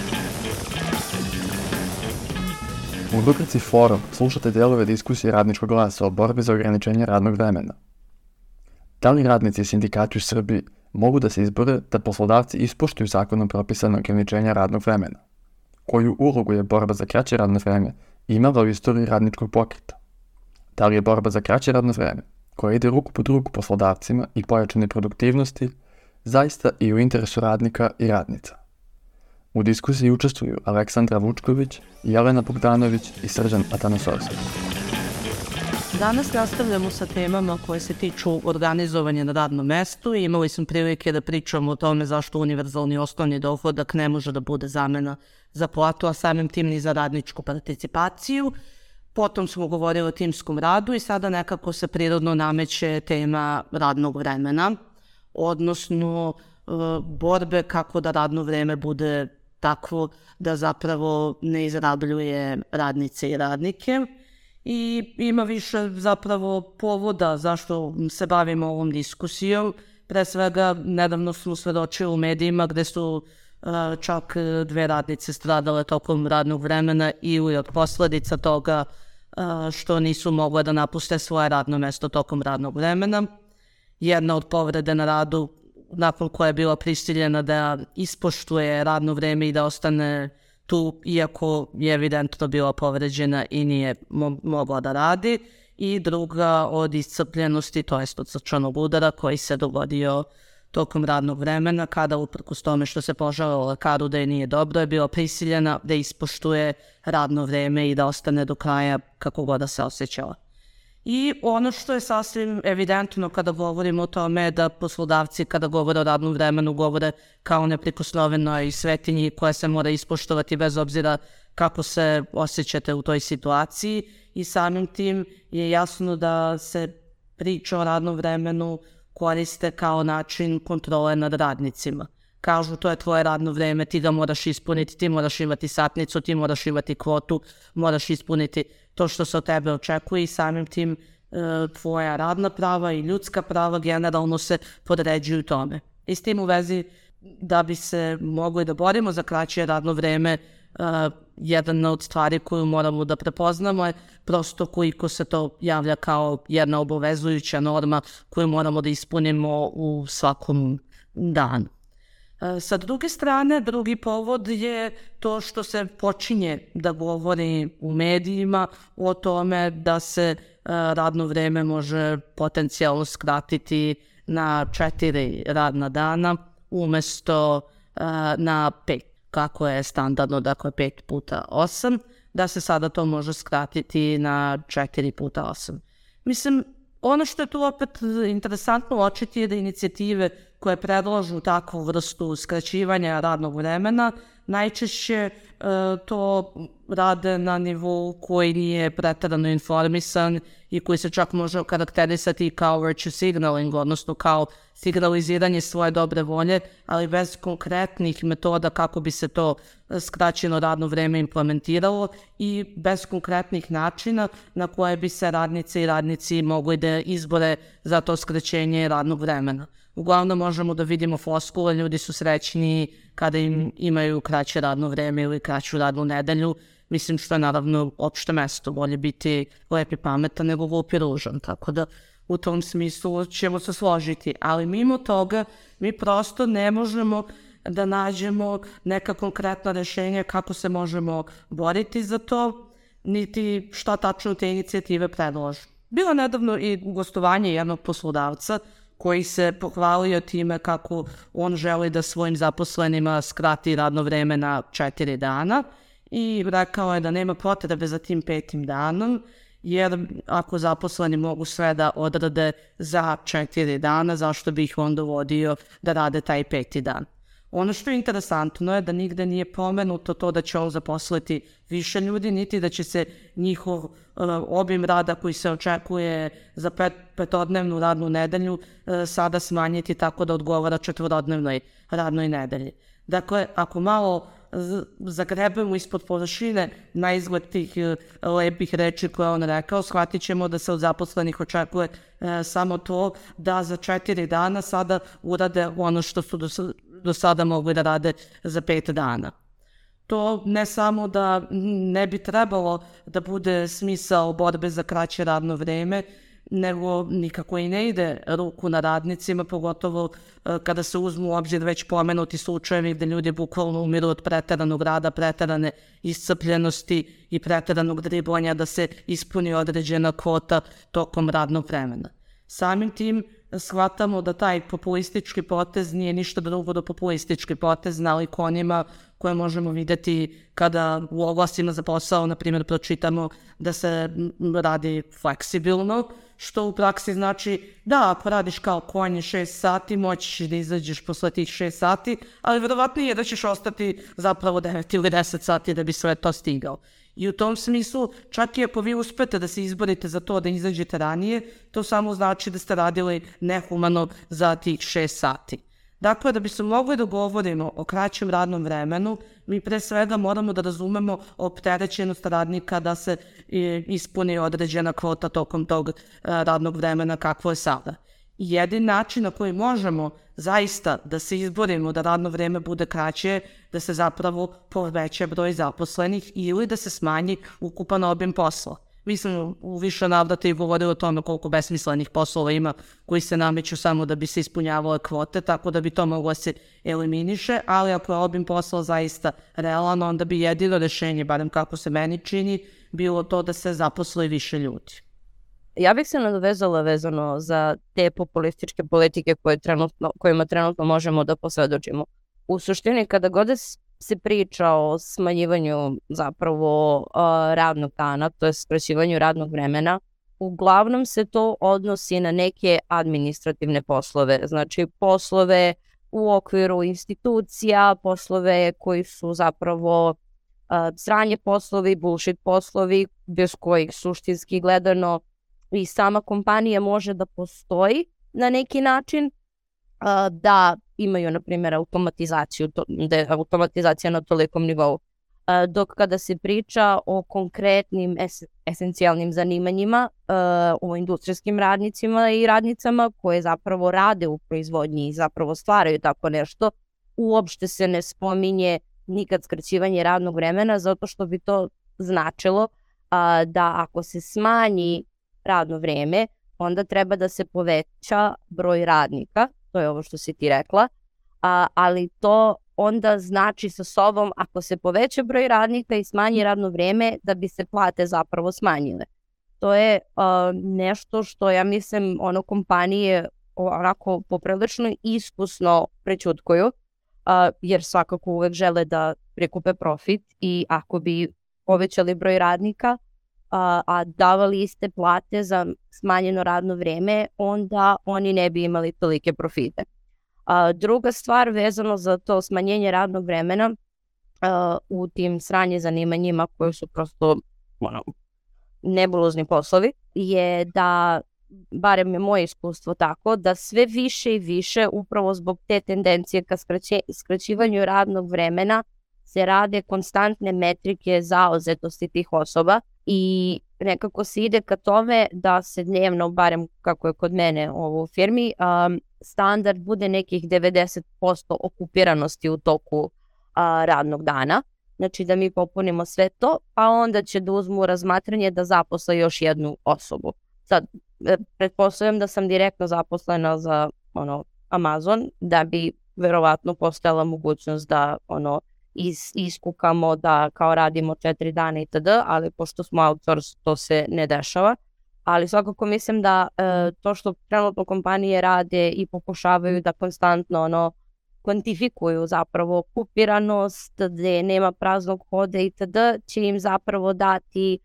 U rubrici Forum slušate delove diskusije Radničkog glasa o borbi za ograničenje radnog vremena. Da li radnici i sindikati u Srbiji mogu da se izbore da poslodavci ispoštuju zakonom propisano ograničenja radnog vremena? Koju ulogu je borba za kraće radno vreme imala u istoriji radničkog pokreta? Da li je borba za kraće radno vreme, koja ide ruku pod ruku poslodavcima i pojačane produktivnosti, zaista i u interesu radnika i radnica? U diskusiji učestvuju Aleksandra Vučković, Jelena Bogdanović i Srđan Atanasovski. Danas nastavljamo sa temama koje se tiču organizovanja na radnom mestu i imali smo prilike da pričamo o tome zašto univerzalni osnovni dohodak ne može da bude zamena za platu, a samim tim ni za radničku participaciju. Potom smo govorili o timskom radu i sada nekako se prirodno nameće tema radnog vremena, odnosno borbe kako da radno vreme bude takvo da zapravo ne izrabljuje radnice i radnike. I ima više zapravo povoda zašto se bavimo ovom diskusijom. Pre svega, nedavno smo svedočili u medijima gde su uh, čak dve radnice stradale tokom radnog vremena ili od posledica toga uh, što nisu mogle da napuste svoje radno mesto tokom radnog vremena. Jedna od povrede na radu, nakon koja je bila prisiljena da ispoštuje radno vreme i da ostane tu, iako je evidentno bila povređena i nije mo- mogla da radi, i druga od iscrpljenosti, to jest od srčanog udara koji se dogodio tokom radnog vremena, kada uprkos tome što se požalila lekaru da je nije dobro, je bila prisiljena da ispoštuje radno vreme i da ostane do kraja kako god da se osjećala. I ono što je sasvim evidentno kada govorimo o tome da poslodavci kada govore o radnom vremenu govore kao neprikosnovenoj svetinji koja se mora ispoštovati bez obzira kako se osjećate u toj situaciji, i samim tim je jasno da se priča o radnom vremenu koriste kao način kontrole nad radnicima. Kažu to je tvoje radno vreme, ti ga moraš ispuniti, ti moraš imati satnicu, ti moraš imati kvotu, moraš ispuniti to što se od tebe očekuje i samim tim e, tvoja radna prava i ljudska prava generalno se podređuju tome. I s tim u vezi da bi se mogli da borimo za kraće radno vreme, e, jedna od stvari koju moramo da prepoznamo je prosto koliko se to javlja kao jedna obavezujuća norma koju moramo da ispunimo u svakom danu. Sa druge strane, drugi povod je to što se počinje da govori u medijima o tome da se radno vreme može potencijalno skratiti na četiri radna dana umesto na pet, kako je standardno, dakle pet puta osam, da se sada to može skratiti na četiri puta osam. Mislim, ono što je tu opet interesantno uočiti je da inicijative koje predlažu takvu vrstu skraćivanja radnog vremena najčešće e, to rade na nivou koji nije preterano informisan i koji se čak može karakterisati kao virtue signaling, odnosno kao signaliziranje svoje dobre volje, ali bez konkretnih metoda kako bi se to skraćeno radno vreme implementiralo i bez konkretnih načina na koje bi se radnice i radnici mogli da izbore za to skraćenje radnog vremena. Uglavnom možemo da vidimo floskule, ljudi su srećni kada im imaju kraće radno vreme ili kraću radnu nedelju, mislim što je naravno opšte mesto, bolje biti lep i pametan nego glup i ružan, tako da u tom smislu ćemo se složiti, ali mimo toga mi prosto ne možemo da nađemo neka konkretna rešenja kako se možemo boriti za to, niti šta tačno te inicijative predlažu. Bilo nedavno i gostovanje jednog poslodavca koji se pohvalio time kako on želi da svojim zaposlenima skrati radno vreme na četiri dana i rekao je da nema potrebe za tim petim danom, jer ako zaposleni mogu sve da odrade za četiri dana, zašto bi ih on dovodio da rade taj peti dan. Ono što je interesantno je da nigde nije pomenuto to da će on zaposliti više ljudi, niti da će se njihov uh, obim rada koji se očekuje za pet, petodnevnu radnu nedelju uh, sada smanjiti tako da odgovara četvorodnevnoj radnoj nedelji. Dakle, ako malo zagrebemo ispod površine na izgled tih uh, lepih reči koje on rekao, shvatit ćemo da se od zaposlenih očekuje uh, samo to da za četiri dana sada urade ono što su do, do sada mogli da rade za pet dana. To ne samo da ne bi trebalo da bude smisao borbe za kraće radno vreme, nego nikako i ne ide ruku na radnicima, pogotovo kada se uzmu u obzir već pomenuti slučajevi gde ljudi bukvalno umiru od preteranog rada, preterane iscrpljenosti i preteranog driblanja da se ispuni određena kvota tokom radnog vremena. Samim tim shvatamo da taj populistički potez nije ništa drugo do populistički potez nalik onima koje možemo videti kada u oglasima za posao, na primjer, pročitamo da se radi fleksibilno, što u praksi znači da ako radiš kao konj šest sati, moći da izađeš posle tih šest sati, ali verovatnije je da ćeš ostati zapravo devet ili deset sati da bi sve to stigao. I u tom smislu, čak i ako vi uspete da se izborite za to da izađete ranije, to samo znači da ste radili nehumano za tih šest sati. Dakle, da bi se mogli da govorimo o kraćem radnom vremenu, mi pre svega moramo da razumemo opterećenost radnika da se ispuni određena kvota tokom tog radnog vremena kakvo je sada. Jedin način na koji možemo zaista da se izborimo da radno vreme bude kraće, da se zapravo poveća broj zaposlenih ili da se smanji ukupan obim posla. Mislim, u više navrata i govorili o tome koliko besmislenih poslova ima koji se nameću samo da bi se ispunjavale kvote, tako da bi to moglo se eliminiše, ali ako je obim posla zaista realan, onda bi jedino rešenje, barem kako se meni čini, bilo to da se zaposle više ljudi. Ja bih se nadovezala vezano za te populističke politike koje trenutno, kojima trenutno možemo da posvedočimo. U suštini, kada god se priča o smanjivanju zapravo uh, radnog dana, to je skraćivanju radnog vremena, uglavnom se to odnosi na neke administrativne poslove, znači poslove u okviru institucija, poslove koji su zapravo uh, sranje poslovi, bullshit poslovi, bez kojih suštinski gledano i sama kompanija može da postoji na neki način, uh, da imaju, na primjer, automatizaciju, da je automatizacija na tolikom nivou. Uh, dok kada se priča o konkretnim es, esencijalnim zanimanjima, uh, o industrijskim radnicima i radnicama koje zapravo rade u proizvodnji i zapravo stvaraju tako nešto, uopšte se ne spominje nikad skraćivanje radnog vremena, zato što bi to značilo uh, da ako se smanji radno vreme, onda treba da se poveća broj radnika, to je ovo što si ti rekla, a, ali to onda znači sa sobom, ako se poveća broj radnika i smanji radno vreme, da bi se plate zapravo smanjile. To je a, nešto što ja mislim ono kompanije onako poprilično iskusno prećutkuju, a, jer svakako uvek žele da prikupe profit i ako bi povećali broj radnika, A, a davali iste plate za smanjeno radno vreme, onda oni ne bi imali tolike profite. A, druga stvar vezano za to smanjenje radnog vremena a, u tim sranje zanimanjima koji su prosto ono, nebulozni poslovi, je da, barem je moje iskustvo tako, da sve više i više upravo zbog te tendencije ka skraće, skraćivanju radnog vremena se rade konstantne metrike zauzetosti tih osoba i nekako se ide ka tome da se dnevno, barem kako je kod mene ovo u firmi, um, standard bude nekih devedeset posto okupiranosti u toku uh, radnog dana. Znači da mi popunimo sve to, pa onda će da uzmu razmatranje da zaposle još jednu osobu. Sad, pretpostavljam da sam direktno zaposlena za ono, Amazon, da bi verovatno postojala mogućnost da ono, Is, iskukamo da kao radimo četiri dana itd., ali pošto smo outsource to se ne dešava. Ali svakako mislim da e, to što trenutno kompanije rade i pokušavaju da konstantno ono kvantifikuju zapravo okupiranost, gde nema praznog hoda itd., će im zapravo dati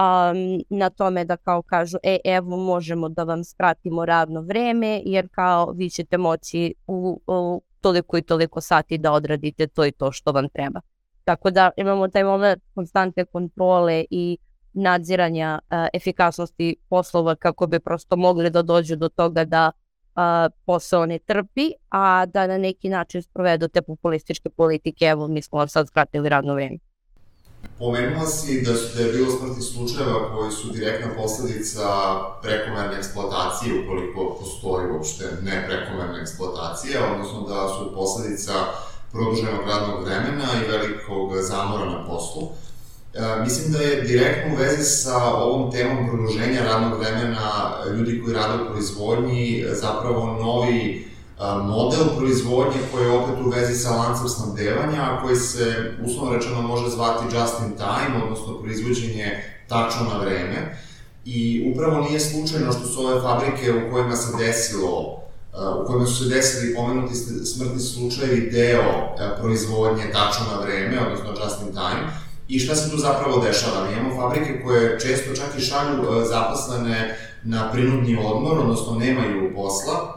um, na tome da kao kažu e, evo možemo da vam skratimo radno vreme jer kao vi ćete moći u, u toliko i toliko sati da odradite to i to što vam treba. Tako da imamo taj moment konstantne kontrole i nadziranja uh, efikasnosti poslova kako bi prosto mogli da dođu do toga da uh, posao ne trpi, a da na neki način sprovedu te populističke politike. Evo, mi smo sad skratili radno vreme. Pomenula si da, su, da je bilo smrtnih slučajeva koji su direktna posledica prekomerne eksploatacije, ukoliko postoji uopšte ne prekomerna eksploatacija, odnosno da su posledica produženog radnog vremena i velikog zamora na poslu. E, mislim da je direktno u vezi sa ovom temom produženja radnog vremena ljudi koji rade u proizvodnji zapravo novi a, model proizvodnje koji je opet u vezi sa lancem snabdevanja, a koji se uslovno rečeno može zvati just in time, odnosno proizvođenje tačno na vreme. I upravo nije slučajno što su ove fabrike u kojima se desilo u kojima su se desili pomenuti smrtni slučajevi deo proizvodnje tačno na vreme, odnosno just in time. I šta se tu zapravo dešava? Mi imamo fabrike koje često čak i šalju zaposlene na prinudni odmor, odnosno nemaju posla,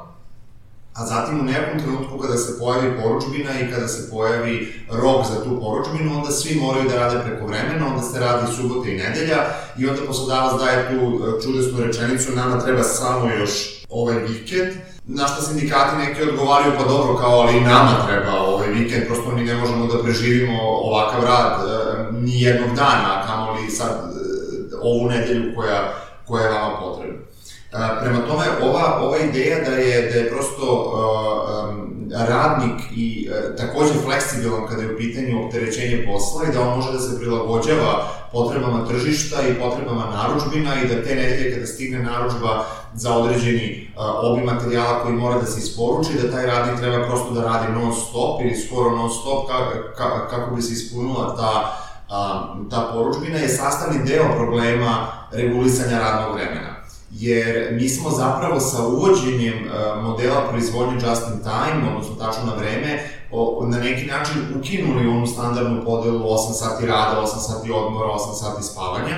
a zatim u nekom trenutku kada se pojavi poručbina i kada se pojavi rok za tu poručbinu, onda svi moraju da rade prekovremeno, onda se radi subota i nedelja i onda poslodavac daje tu čudesnu rečenicu, nama treba samo još ovaj vikend, na što sindikati neki odgovaraju, pa dobro, kao, ali i nama treba ovaj vikend, prosto mi ne možemo da preživimo ovakav rad ni jednog dana, kamoli sad ovu nedelju koja, koja je vama potrebna. Prema tome, ova, ova ideja da je, da je prosto uh, um, radnik i uh, takođe fleksibilan kada je u pitanju opterećenje posla i da on može da se prilagođava potrebama tržišta i potrebama narudžbina i da te nedelje kada stigne narudžba za određeni uh, obim materijala koji mora da se isporuči, da taj radnik treba prosto da radi non stop ili skoro non stop ka, ka, kako bi se ispunila ta, uh, ta poručbina, je sastavni deo problema regulisanja radnog vremena. Jer mi smo zapravo sa uvođenjem uh, modela proizvodnje just in time, odnosno tačno na vreme, o, na neki način ukinuli onu standardnu podelu osam sati rada, osam sati odmora, osam sati spavanja,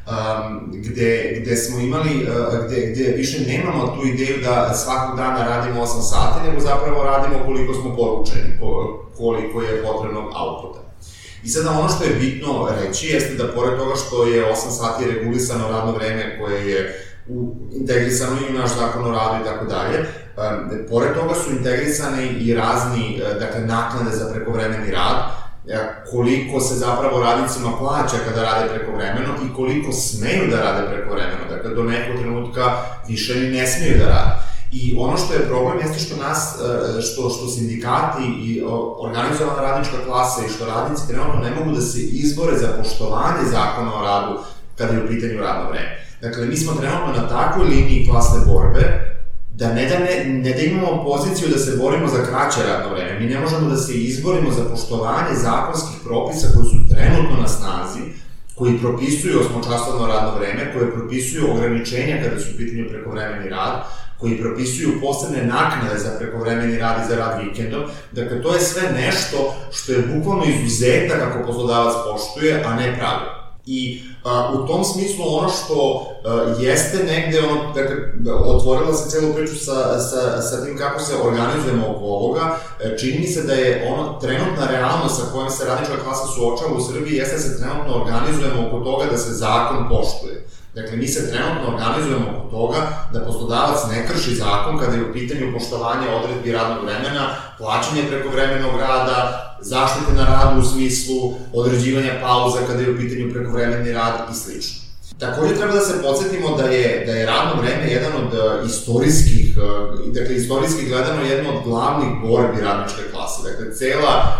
um, gde, gde smo imali, uh, gde, gde više nemamo tu ideju da svakog dana radimo osam sati, nego zapravo radimo koliko smo poručeni, koliko je potrebnog outputa. I sada ono što je bitno reći jeste da pored toga što je osam sati regulisano radno vreme koje je integrisano i u naš zakon o radu i tako dalje. Pored toga su integrisane i razni, dakle, naknade za prekovremeni rad, koliko se zapravo radnicima plaća kada rade prekovremeno i koliko smeju da rade prekovremeno, dakle, do nekog trenutka više ni ne smeju da rade. I ono što je problem jeste što nas, što, što sindikati i organizovana radnička klasa i što radnici trenutno ne mogu da se izbore za poštovanje zakona o radu kada je u pitanju radno vreme. Dakle, mi smo trenutno na takvoj liniji klasne borbe da ne da, ne, ne da imamo poziciju da se borimo za kraće radno vreme. Mi ne možemo da se izborimo za poštovanje zakonskih propisa koji su trenutno na snazi, koji propisuju osmočasovno radno vreme, koji propisuju ograničenja kada su u pitanju prekovremeni rad, koji propisuju posebne naknade za prekovremeni rad i za rad vikendom. Dakle, to je sve nešto što je bukvalno izuzetak ako poslodavac poštuje, a ne pravilo. I a, u tom smislu ono što a, jeste negde, ono, dakle, otvorila se celu priču sa, sa, sa tim kako se organizujemo oko ovoga, čini mi se da je ono trenutna realnost sa kojom se radnička klasa suočava u Srbiji jeste da se trenutno organizujemo oko toga da se zakon poštuje. Dakle, mi se trenutno organizujemo oko toga da poslodavac ne krši zakon kada je u pitanju poštovanja odredbi radnog vremena, plaćanje prekovremenog rada, zaštite na radu u smislu određivanja pauza kada je u pitanju prekovremeni rad i slično. Takođe treba da se podsjetimo da je, da je radno vreme jedan od istorijskih, dakle, istorijski gledano jedno od glavnih borbi radničke klase. Dakle, cela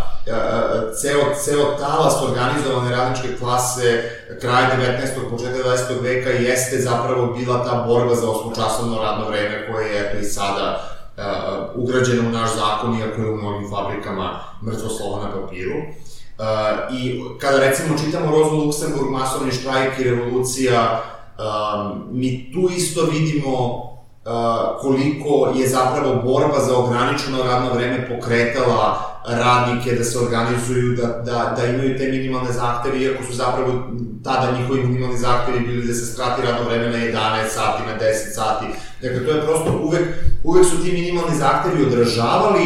Ceo, ceo talas organizovane radničke klase kraj devetnaestog. početka dvadesetog veka jeste zapravo bila ta borba za osmočasovno radno vreme koje je eto i sada uh, ugrađeno u naš zakon, iako je u mnogim fabrikama mrtvo slovo na papiru. Uh, I kada recimo čitamo Rozu Luksemburg, masovni štrajk i revolucija, uh, mi tu isto vidimo Uh, koliko je zapravo borba za ograničeno radno vreme pokretala radnike da se organizuju, da, da, da imaju te minimalne zahteve, iako su zapravo tada njihovi minimalni zahtevi bili da se skrati radno vreme na jedanaest sati, na deset sati. Dakle, to je prosto uvek, uvek su ti minimalni zahtevi odražavali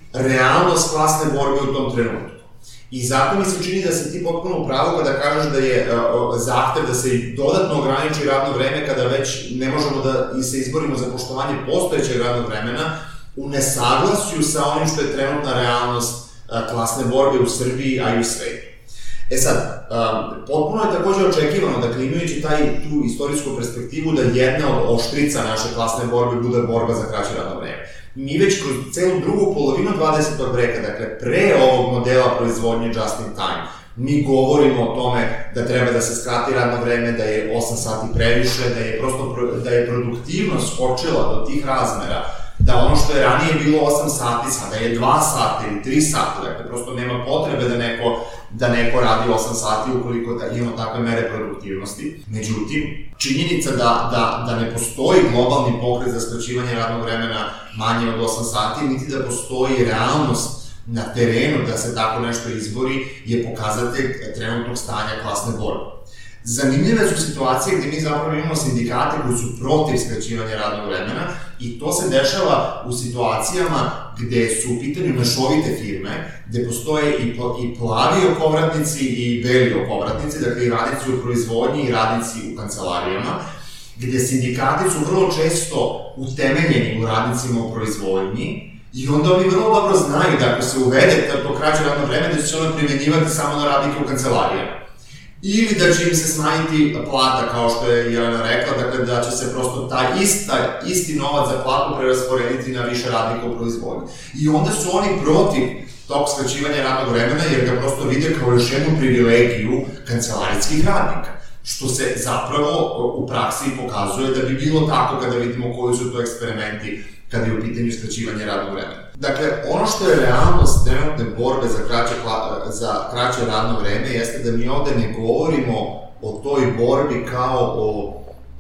realnost klasne borbe u tom trenutku. I zato mi se čini da se ti potpuno u pravu kada kažeš da je zahtev da se dodatno ograniči radno vreme kada već ne možemo da se izborimo za poštovanje postojećeg radnog vremena u nesaglasju sa onim što je trenutna realnost klasne borbe u Srbiji, a i u svetu. E sad, potpuno je takođe očekivano, dakle imajući taj, tu istorijsku perspektivu da jedna od oštrica naše klasne borbe bude borba za kraće radno vreme. Mi već kroz celu drugu polovinu dvadesetog veka, dakle pre ovog modela proizvodnje just in time, mi govorimo o tome da treba da se skrati radno vreme, da je osam sati previše, da je prosto, da je produktivnost skočila do tih razmera, da ono što je ranije bilo osam sati, sada je dva sata ili tri sata, dakle prosto nema potrebe da neko, da neko radi osam sati ukoliko da imamo takve mere produktivnosti. Međutim, činjenica da, da, da ne postoji globalni pokret za skraćivanje radnog vremena manje od osam sati, niti da postoji realnost na terenu da se tako nešto izbori, je pokazatelj trenutnog stanja klasne borbe. Zanimljive su situacije gde mi zapravo imamo sindikate koji su protiv skraćivanja radnog vremena i to se dešava u situacijama gde su u pitanju mešovite firme, gde postoje i plavi okovratnici i beli okovratnici, dakle i radnici u proizvodnji i radnici u kancelarijama, gde sindikati su vrlo često utemeljeni u radnicima u proizvodnji i onda oni vrlo dobro znaju da ako se uvede to kraće radno vreme, da će se ono primjenjivati samo na radnike u kancelarijama. Ili da će im se smanjiti plata, kao što je Jelena rekla, dakle da će se prosto taj ista, isti novac za platu prerasporediti na više radnika u proizvodnji. I onda su oni protiv tog skraćivanja radnog vremena, jer ga prosto vide kao još jednu privilegiju kancelarijskih radnika. Što se zapravo u praksi pokazuje da bi bilo tako kada vidimo koji su to eksperimenti kada je u pitanju skraćivanje radnog vremena. Dakle, ono što je realnost trenutne borbe za kraće, za kraće radno vreme jeste da mi ovde ne govorimo o toj borbi kao o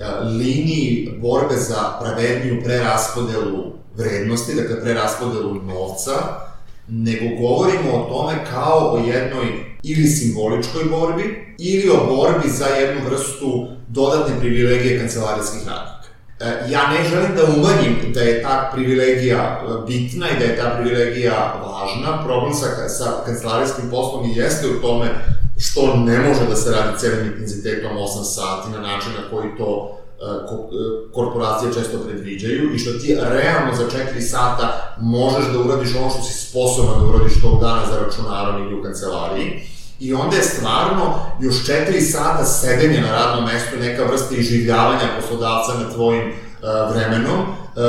liniji borbe za pravedniju preraspodelu vrednosti, dakle preraspodelu novca, nego govorimo o tome kao o jednoj ili simboličkoj borbi, ili o borbi za jednu vrstu dodatne privilegije kancelarijskih radnika. Ja ne želim da umanjim da je ta privilegija bitna i da je ta privilegija važna. Problem sa, sa kancelarijskim poslom i jeste u tome što ne može da se radi celim intenzitetom osam sati na način na koji to korporacije često predviđaju i što ti realno za četiri sata možeš da uradiš ono što si sposoban da uradiš tog dana za računarom ili u kancelariji. I onda je stvarno još četiri sata sedenja na radnom mestu neka vrsta iživljavanja poslodavca na tvojim vremenom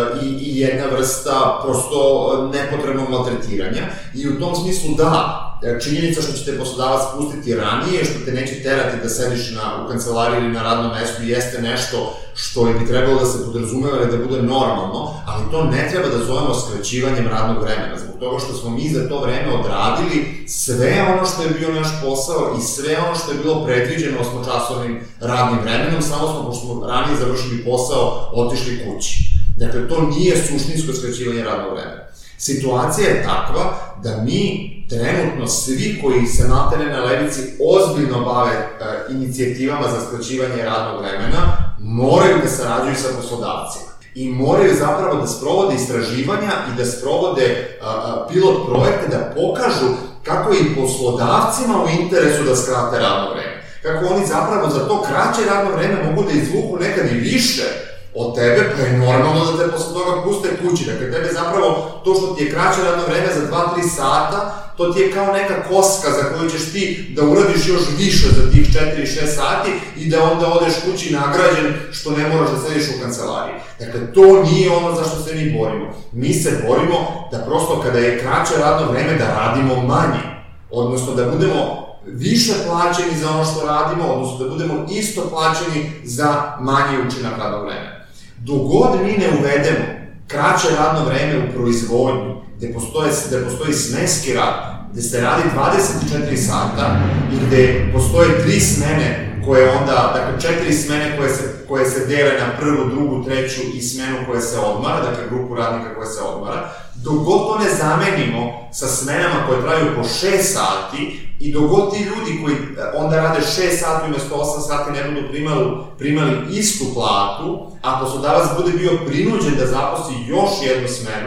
i jedna vrsta prosto nepotrebnog maltretiranja. I u tom smislu da, činjenica što će te poslodavac pustiti ranije, što te neće terati da sediš u kancelariji ili na radnom mestu jeste nešto što bi trebalo da se podrazumeva ili da bude normalno, ali to ne treba da zovemo skraćivanjem radnog vremena, zbog toga što smo mi za to vreme odradili sve ono što je bio naš posao i sve ono što je bilo predviđeno osmočasovnim radnim vremenom, samo smo, pošto smo ranije završili posao, otišli kući. Dakle, to nije suštinsko skraćivanje radnog vremena. Situacija je takva da mi trenutno svi koji se maltene na levici ozbiljno bave e, inicijativama za skraćivanje radnog vremena moraju da sarađuju sa poslodavcima i moraju zapravo da sprovode istraživanja i da sprovode a, a, pilot projekte da pokažu kako je i poslodavcima u interesu da skrate radno vreme. Kako oni zapravo za to kraće radno vreme mogu da izvuku nekad i više od tebe, pa je normalno da te posle toga puste kući. Dakle, tebe zapravo to što ti je kraće radno vreme za dva do tri sata, to ti je kao neka koska za koju ćeš ti da uradiš još više za tih četiri do šest sati i da onda odeš kući nagrađen što ne moraš da sediš u kancelariji. Dakle, to nije ono za što se mi borimo. Mi se borimo da prosto kada je kraće radno vreme da radimo manje, odnosno da budemo više plaćeni za ono što radimo, odnosno da budemo isto plaćeni za manji učinak radnog vremena. Dok god mi ne uvedemo kraće radno vreme u proizvodnju, gde postoje, gde postoji smenski rad, gde se radi dvadeset četiri sata i gde postoje tri smene koje onda, dakle četiri smene koje se, koje se dele na prvu, drugu, treću i smenu koja se odmara, dakle grupu radnika koja se odmara, dok god to ne zamenimo sa smenama koje traju po šest sati i dok god ti ljudi koji onda rade šest sati umesto osam sati ne budu primali, primali istu platu, a poslodavac bude bio prinuđen da zaposli još jednu smenu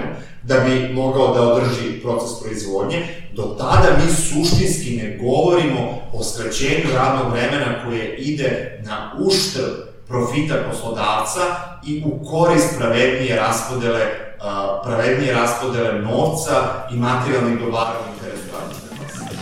da bi mogao da održi proces proizvodnje. Do tada mi suštinski ne govorimo o skraćenju radnog vremena koje ide na uštrb profita poslodavca i u korist pravednije raspodele, pravednije raspodele novca i materijalnih dobara u interesu radničke klase.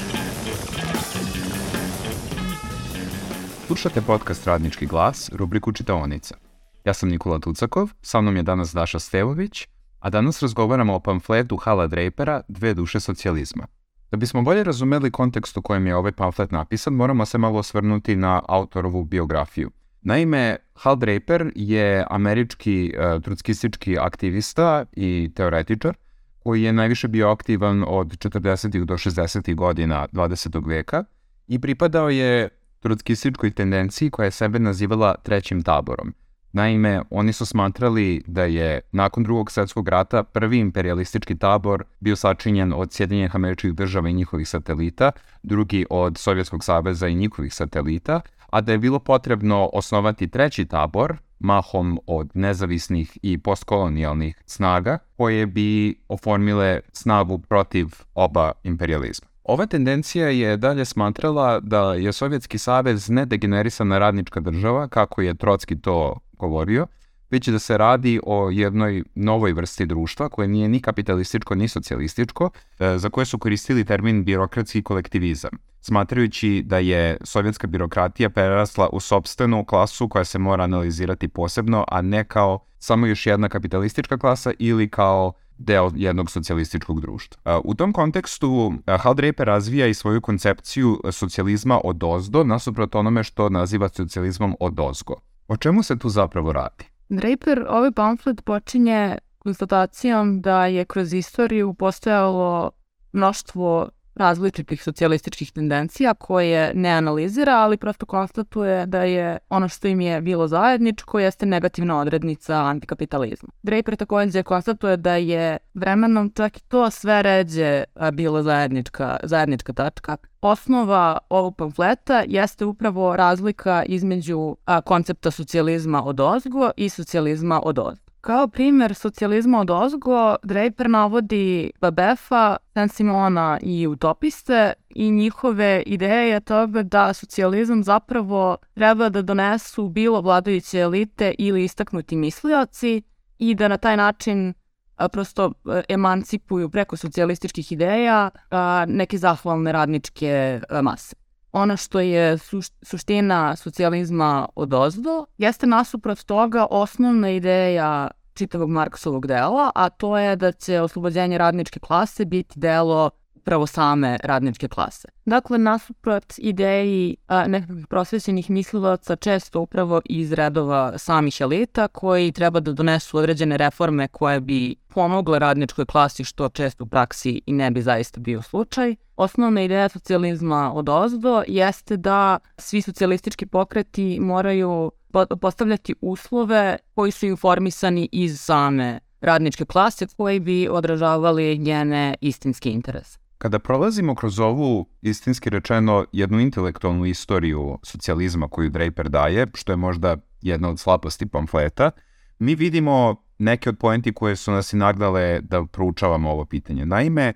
Slušate podcast Radnički glas, rubriku Čitaonica. Ja sam Nikola Tucakov, sa mnom je danas Daša Stevović, a danas razgovaramo o pamfletu Hala Drapera Dve duše socijalizma. Da bismo bolje razumeli kontekst u kojem je ovaj pamflet napisan, moramo se malo osvrnuti na autorovu biografiju. Naime, Hal Draper je američki uh, trotskistički aktivista i teoretičar koji je najviše bio aktivan od četrdesetih do šezdesetih godina dvadesetog veka i pripadao je trotskističkoj tendenciji koja je sebe nazivala trećim taborom. Naime, oni su smatrali da je nakon drugog svjetskog rata prvi imperialistički tabor bio sačinjen od Sjedinjenih Američkih Država i njihovih satelita, drugi od Sovjetskog saveza i njihovih satelita, a da je bilo potrebno osnovati treći tabor, mahom od nezavisnih i postkolonijalnih snaga, koje bi oformile snagu protiv oba imperializma. Ova tendencija je dalje smatrala da je Sovjetski savez ne degenerisana radnička država, kako je Trotski to govorio, već da se radi o jednoj novoj vrsti društva koje nije ni kapitalističko ni socijalističko, za koje su koristili termin birokratski kolektivizam, smatrajući da je sovjetska birokratija prerasla u sopstvenu klasu koja se mora analizirati posebno, a ne kao samo još jedna kapitalistička klasa ili kao deo jednog socijalističkog društva. U tom kontekstu Hal Draper razvija i svoju koncepciju socijalizma odozdo, nasuprot onome što naziva socijalizmom odozgo. O čemu se tu zapravo radi? Draper ovaj pamflet počinje konstatacijom da je kroz istoriju postojalo mnoštvo različitih socijalističkih tendencija koje ne analizira, ali prosto konstatuje da je ono što im je bilo zajedničko jeste negativna odrednica antikapitalizma. Draper također konstatuje da je vremenom čak i to sve ređe bilo zajednička, zajednička tačka. Osnova ovog pamfleta jeste upravo razlika između a, koncepta socijalizma odozgo i socijalizma odozdo. Kao primjer socijalizma odozgo, Draper navodi Babefa, Saint-Simona i utopiste i njihove ideje toga da socijalizam zapravo treba da donesu bilo vladajuće elite ili istaknuti mislioci i da na taj način a, prosto emancipuju preko socijalističkih ideja a, neke zahvalne radničke a, mase. Ono što je suš, suština socijalizma odozdo jeste nasuprot toga osnovna ideja čitavog Marksovog dela, a to je da će oslobođenje radničke klase biti delo upravo same radničke klase. Dakle, nasuprot ideji a, nekakvih prosvećenih mislilaca često upravo iz redova samih elita koji treba da donesu određene reforme koje bi pomogle radničkoj klasi, što često u praksi i ne bi zaista bio slučaj. Osnovna ideja socijalizma odozdo jeste da svi socijalistički pokreti moraju postavljati uslove koji su informisani iz same radničke klase koji bi odražavali njene istinski interese. Kada prolazimo kroz ovu, istinski rečeno, jednu intelektualnu istoriju socijalizma koju Draper daje, što je možda jedna od slabosti pamfleta, mi vidimo neke od poenti koje su nas i nagnale da proučavamo ovo pitanje. Naime,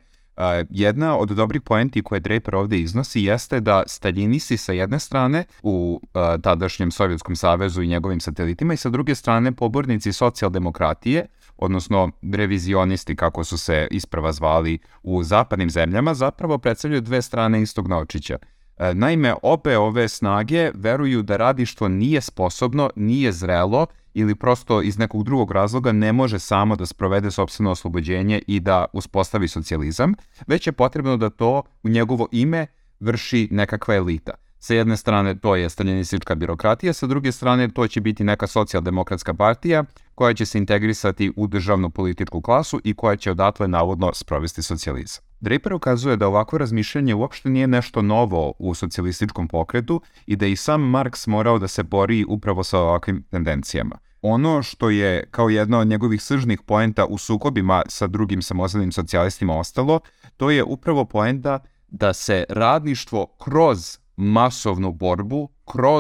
jedna od dobrih poenti koje Draper ovdje iznosi jeste da staljinisti sa jedne strane u tadašnjem Sovjetskom savezu i njegovim satelitima i sa druge strane pobornici socijaldemokratije, odnosno revizionisti kako su se isprava zvali u zapadnim zemljama, zapravo predstavljaju dve strane istog novčića. Naime, obe ove snage veruju da radništvo nije sposobno, nije zrelo ili prosto iz nekog drugog razloga ne može samo da sprovede sopstveno oslobođenje i da uspostavi socijalizam, već je potrebno da to u njegovo ime vrši nekakva elita. Sa jedne strane to je staljinistička birokratija, sa druge strane to će biti neka socijaldemokratska partija koja će se integrisati u državnu političku klasu i koja će odatle navodno sprovesti socijalizam. Draper ukazuje da ovako razmišljanje uopšte nije nešto novo u socijalističkom pokretu i da i sam Marks morao da se bori upravo sa ovakvim tendencijama. Ono što je kao jedna od njegovih sržnih poenta u sukobima sa drugim samozvanim socijalistima ostalo, to je upravo poenta da se radništvo kroz masovnu borbu, kroz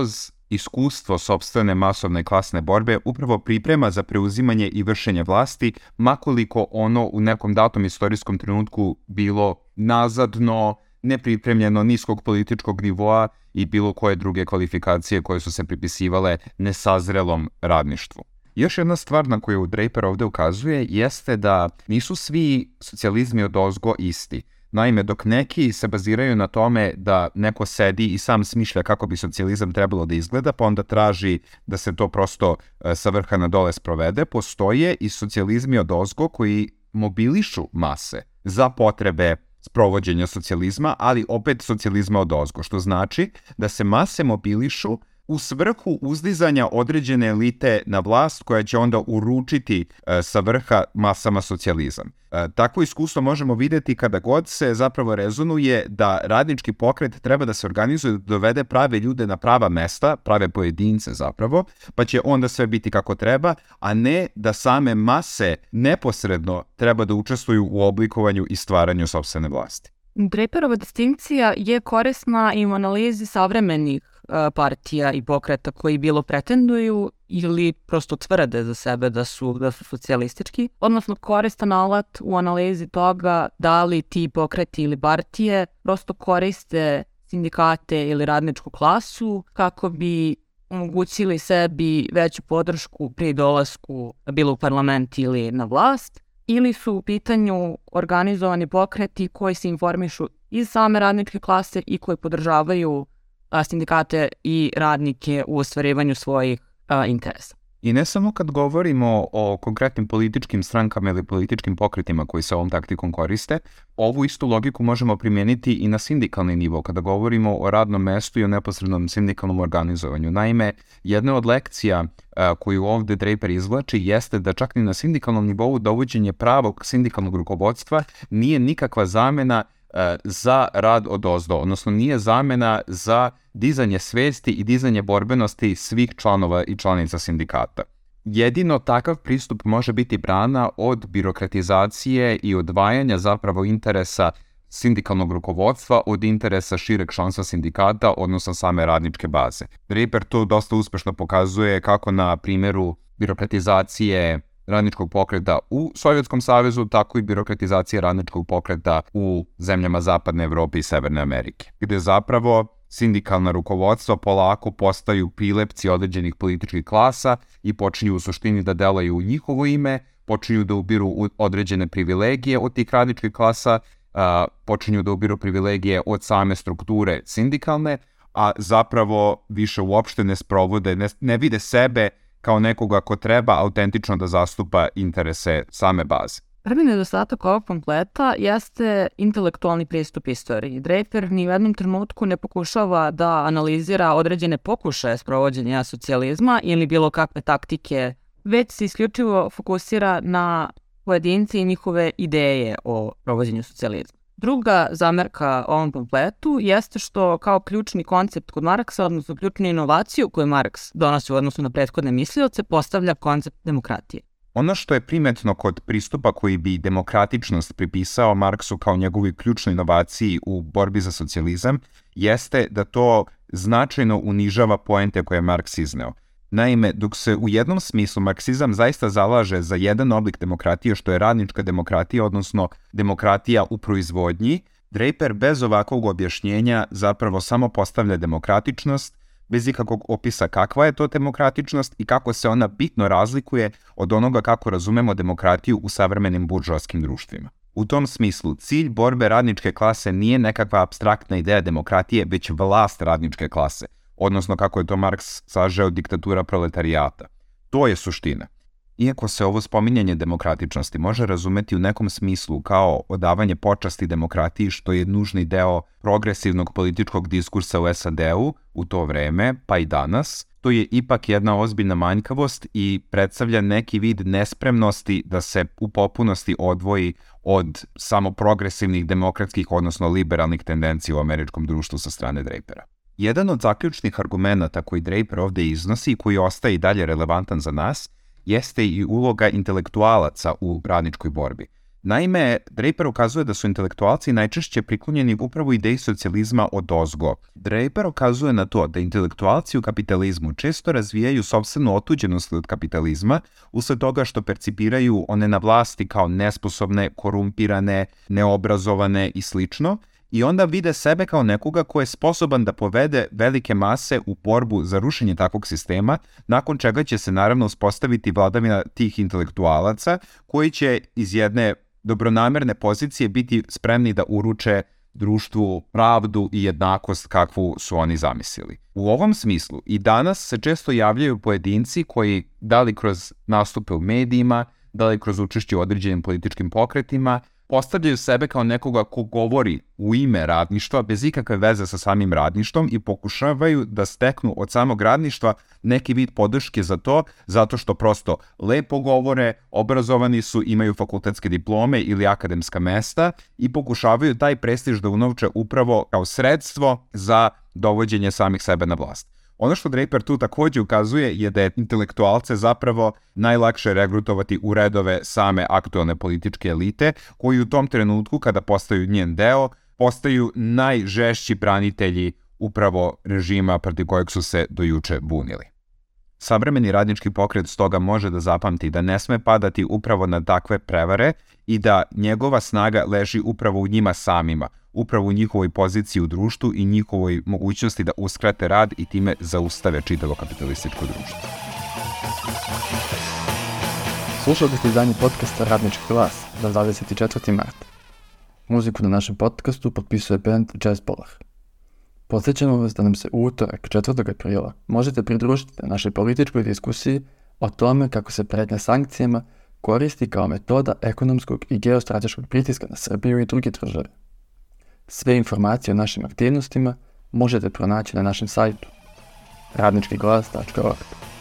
iskustvo sopstvene masovne klasne borbe upravo priprema za preuzimanje i vršenje vlasti, makoliko ono u nekom datom istorijskom trenutku bilo nazadno, nepripremljeno, niskog političkog nivoa i bilo koje druge kvalifikacije koje su se pripisivale nesazrelom radništvu. Još jedna stvar na koju Draper ovde ukazuje jeste da nisu svi socijalizmi odozgo isti. Naime, dok neki se baziraju na tome da neko sedi i sam smišlja kako bi socijalizam trebalo da izgleda, pa onda traži da se to prosto e, sa vrha na dole sprovede, postoje i socijalizmi odozgo koji mobilišu mase za potrebe sprovođenja socijalizma, ali opet socijalizma odozgo, što znači da se mase mobilišu u svrhu uzdizanja određene elite na vlast koja će onda uručiti e, sa vrha masama socijalizam. E, takvo iskustvo možemo vidjeti kada god se zapravo rezonuje da radnički pokret treba da se organizuje, da dovede prave ljude na prava mesta, prave pojedince zapravo, pa će onda sve biti kako treba, a ne da same mase neposredno treba da učestvuju u oblikovanju i stvaranju sopstvene vlasti. Draperova distinkcija je korisna i u analizi savremenih partija i pokreta koji bilo pretenduju ili prosto tvrde za sebe da su, da su socijalistički, odnosno koristan alat u analizi toga da li ti pokreti ili partije prosto koriste sindikate ili radničku klasu kako bi omogućili sebi veću podršku pri dolasku bilo u parlament ili na vlast, ili su u pitanju organizovani pokreti koji se informišu iz same radničke klase i koji podržavaju a, sindikate i radnike u ostvarivanju svojih a, interesa. I ne samo kad govorimo o konkretnim političkim strankama ili političkim pokretima koji se ovom taktikom koriste, ovu istu logiku možemo primijeniti i na sindikalni nivo kada govorimo o radnom mestu i o neposrednom sindikalnom organizovanju. Naime, jedna od lekcija a, koju ovde Draper izvlači jeste da čak ni na sindikalnom nivou dovođenje pravog sindikalnog rukovodstva nije nikakva zamena za rad odozdo, odnosno nije zamena za dizanje svesti i dizanje borbenosti svih članova i članica sindikata. Jedino takav pristup može biti brana od birokratizacije i odvajanja zapravo interesa sindikalnog rukovodstva od interesa šireg članstva sindikata, odnosno same radničke baze. Draper to dosta uspešno pokazuje kako na primjeru birokratizacije radničkog pokreta u Sovjetskom savezu, tako i birokratizacije radničkog pokreta u zemljama Zapadne Evrope i Severne Amerike, gde zapravo sindikalna rukovodstva polako postaju prilepci određenih političkih klasa i počinju u suštini da delaju u njihovo ime, počinju da ubiru određene privilegije od tih radničkih klasa, a, počinju da ubiru privilegije od same strukture sindikalne, a zapravo više uopšte ne sprovode, ne, ne vide sebe kao nekoga ko treba autentično da zastupa interese same baze. Prvi nedostatak ovog pamfleta jeste intelektualni pristup istoriji. Draper ni u jednom trenutku ne pokušava da analizira određene pokušaje sprovođenja socijalizma ili bilo kakve taktike, već se isključivo fokusira na pojedince i njihove ideje o provođenju socijalizma. Druga zamerka ovom pamfletu jeste što kao ključni koncept kod Marksa, odnosno ključnu inovaciju koju Marks donosi u odnosu na prethodne mislioce, postavlja koncept demokratije. Ono što je primetno kod pristupa koji bi demokratičnost pripisao Marksu kao njegovoj ključnoj inovaciji u borbi za socijalizam, jeste da to značajno unižava poente koje je Marks izneo. Naime, dok se u jednom smislu marksizam zaista zalaže za jedan oblik demokratije, što je radnička demokratija, odnosno demokratija u proizvodnji, Draper bez ovakvog objašnjenja zapravo samo postavlja demokratičnost, bez ikakvog opisa kakva je to demokratičnost i kako se ona bitno razlikuje od onoga kako razumemo demokratiju u savremenim buržoaskim društvima. U tom smislu, cilj borbe radničke klase nije nekakva apstraktna ideja demokratije, već vlast radničke klase, odnosno kako je to Marks sažeo diktatura proletarijata. To je suština. Iako se ovo spominjanje demokratičnosti može razumeti u nekom smislu kao odavanje počasti demokratiji, što je nužni deo progresivnog političkog diskursa u S A D-u u to vreme, pa i danas, to je ipak jedna ozbiljna manjkavost i predstavlja neki vid nespremnosti da se u potpunosti odvoji od samo progresivnih demokratskih, odnosno liberalnih tendencija u američkom društvu sa strane Drapera. Jedan od zaključnih argumenta koji Draper ovde iznosi i koji ostaje i dalje relevantan za nas, jeste i uloga intelektualaca u radničkoj borbi. Naime, Draper ukazuje da su intelektualci najčešće priklonjeni upravo ideji socijalizma odozgo. Draper ukazuje na to da intelektualci u kapitalizmu često razvijaju sopstvenu otuđenost od kapitalizma usled toga što percipiraju one na vlasti kao nesposobne, korumpirane, neobrazovane i slično, i onda vide sebe kao nekoga ko je sposoban da povede velike mase u borbu za rušenje takvog sistema, nakon čega će se naravno uspostaviti vladavina tih intelektualaca koji će iz jedne dobronamerne pozicije biti spremni da uruče društvu pravdu i jednakost kakvu su oni zamislili. U ovom smislu i danas se često javljaju pojedinci koji, da li kroz nastupe u medijima, da li kroz učešće u određenim političkim pokretima, postavljaju sebe kao nekoga ko govori u ime radništva bez ikakve veze sa samim radništvom i pokušavaju da steknu od samog radništva neki vid podrške za to, zato što prosto lepo govore, obrazovani su, imaju fakultetske diplome ili akademska mesta i pokušavaju taj prestiž da unovče upravo kao sredstvo za dovođenje samih sebe na vlast. Ono što Draper tu također ukazuje je da je intelektualce zapravo najlakše regrutovati u redove same aktualne političke elite, koji u tom trenutku, kada postaju njen deo, postaju najžešći branitelji upravo režima protiv kojeg su se do juče bunili. Savremeni radnički pokret stoga može da zapamti da ne sme padati upravo na takve prevare i da njegova snaga leži upravo u njima samima, upravo u njihovoj poziciji u društvu i njihovoj mogućnosti da uskrate rad i time zaustave čitavo kapitalističko društvo. Slušali ste izdanje podcasta Radnički glas za dvadeset četvrti mart. Muziku na našem podcastu potpisuje band Jazz Polar. Podsjećamo vas da nam se u utorak, četvrtog aprila, možete pridružiti na našoj političkoj diskusiji o tome kako se pretnja sankcijama koristi kao metoda ekonomskog i geostrateškog pritiska na Srbiju i druge države. Sve informacije o našim aktivnostima možete pronaći na našem sajtu radnički glas tačka org.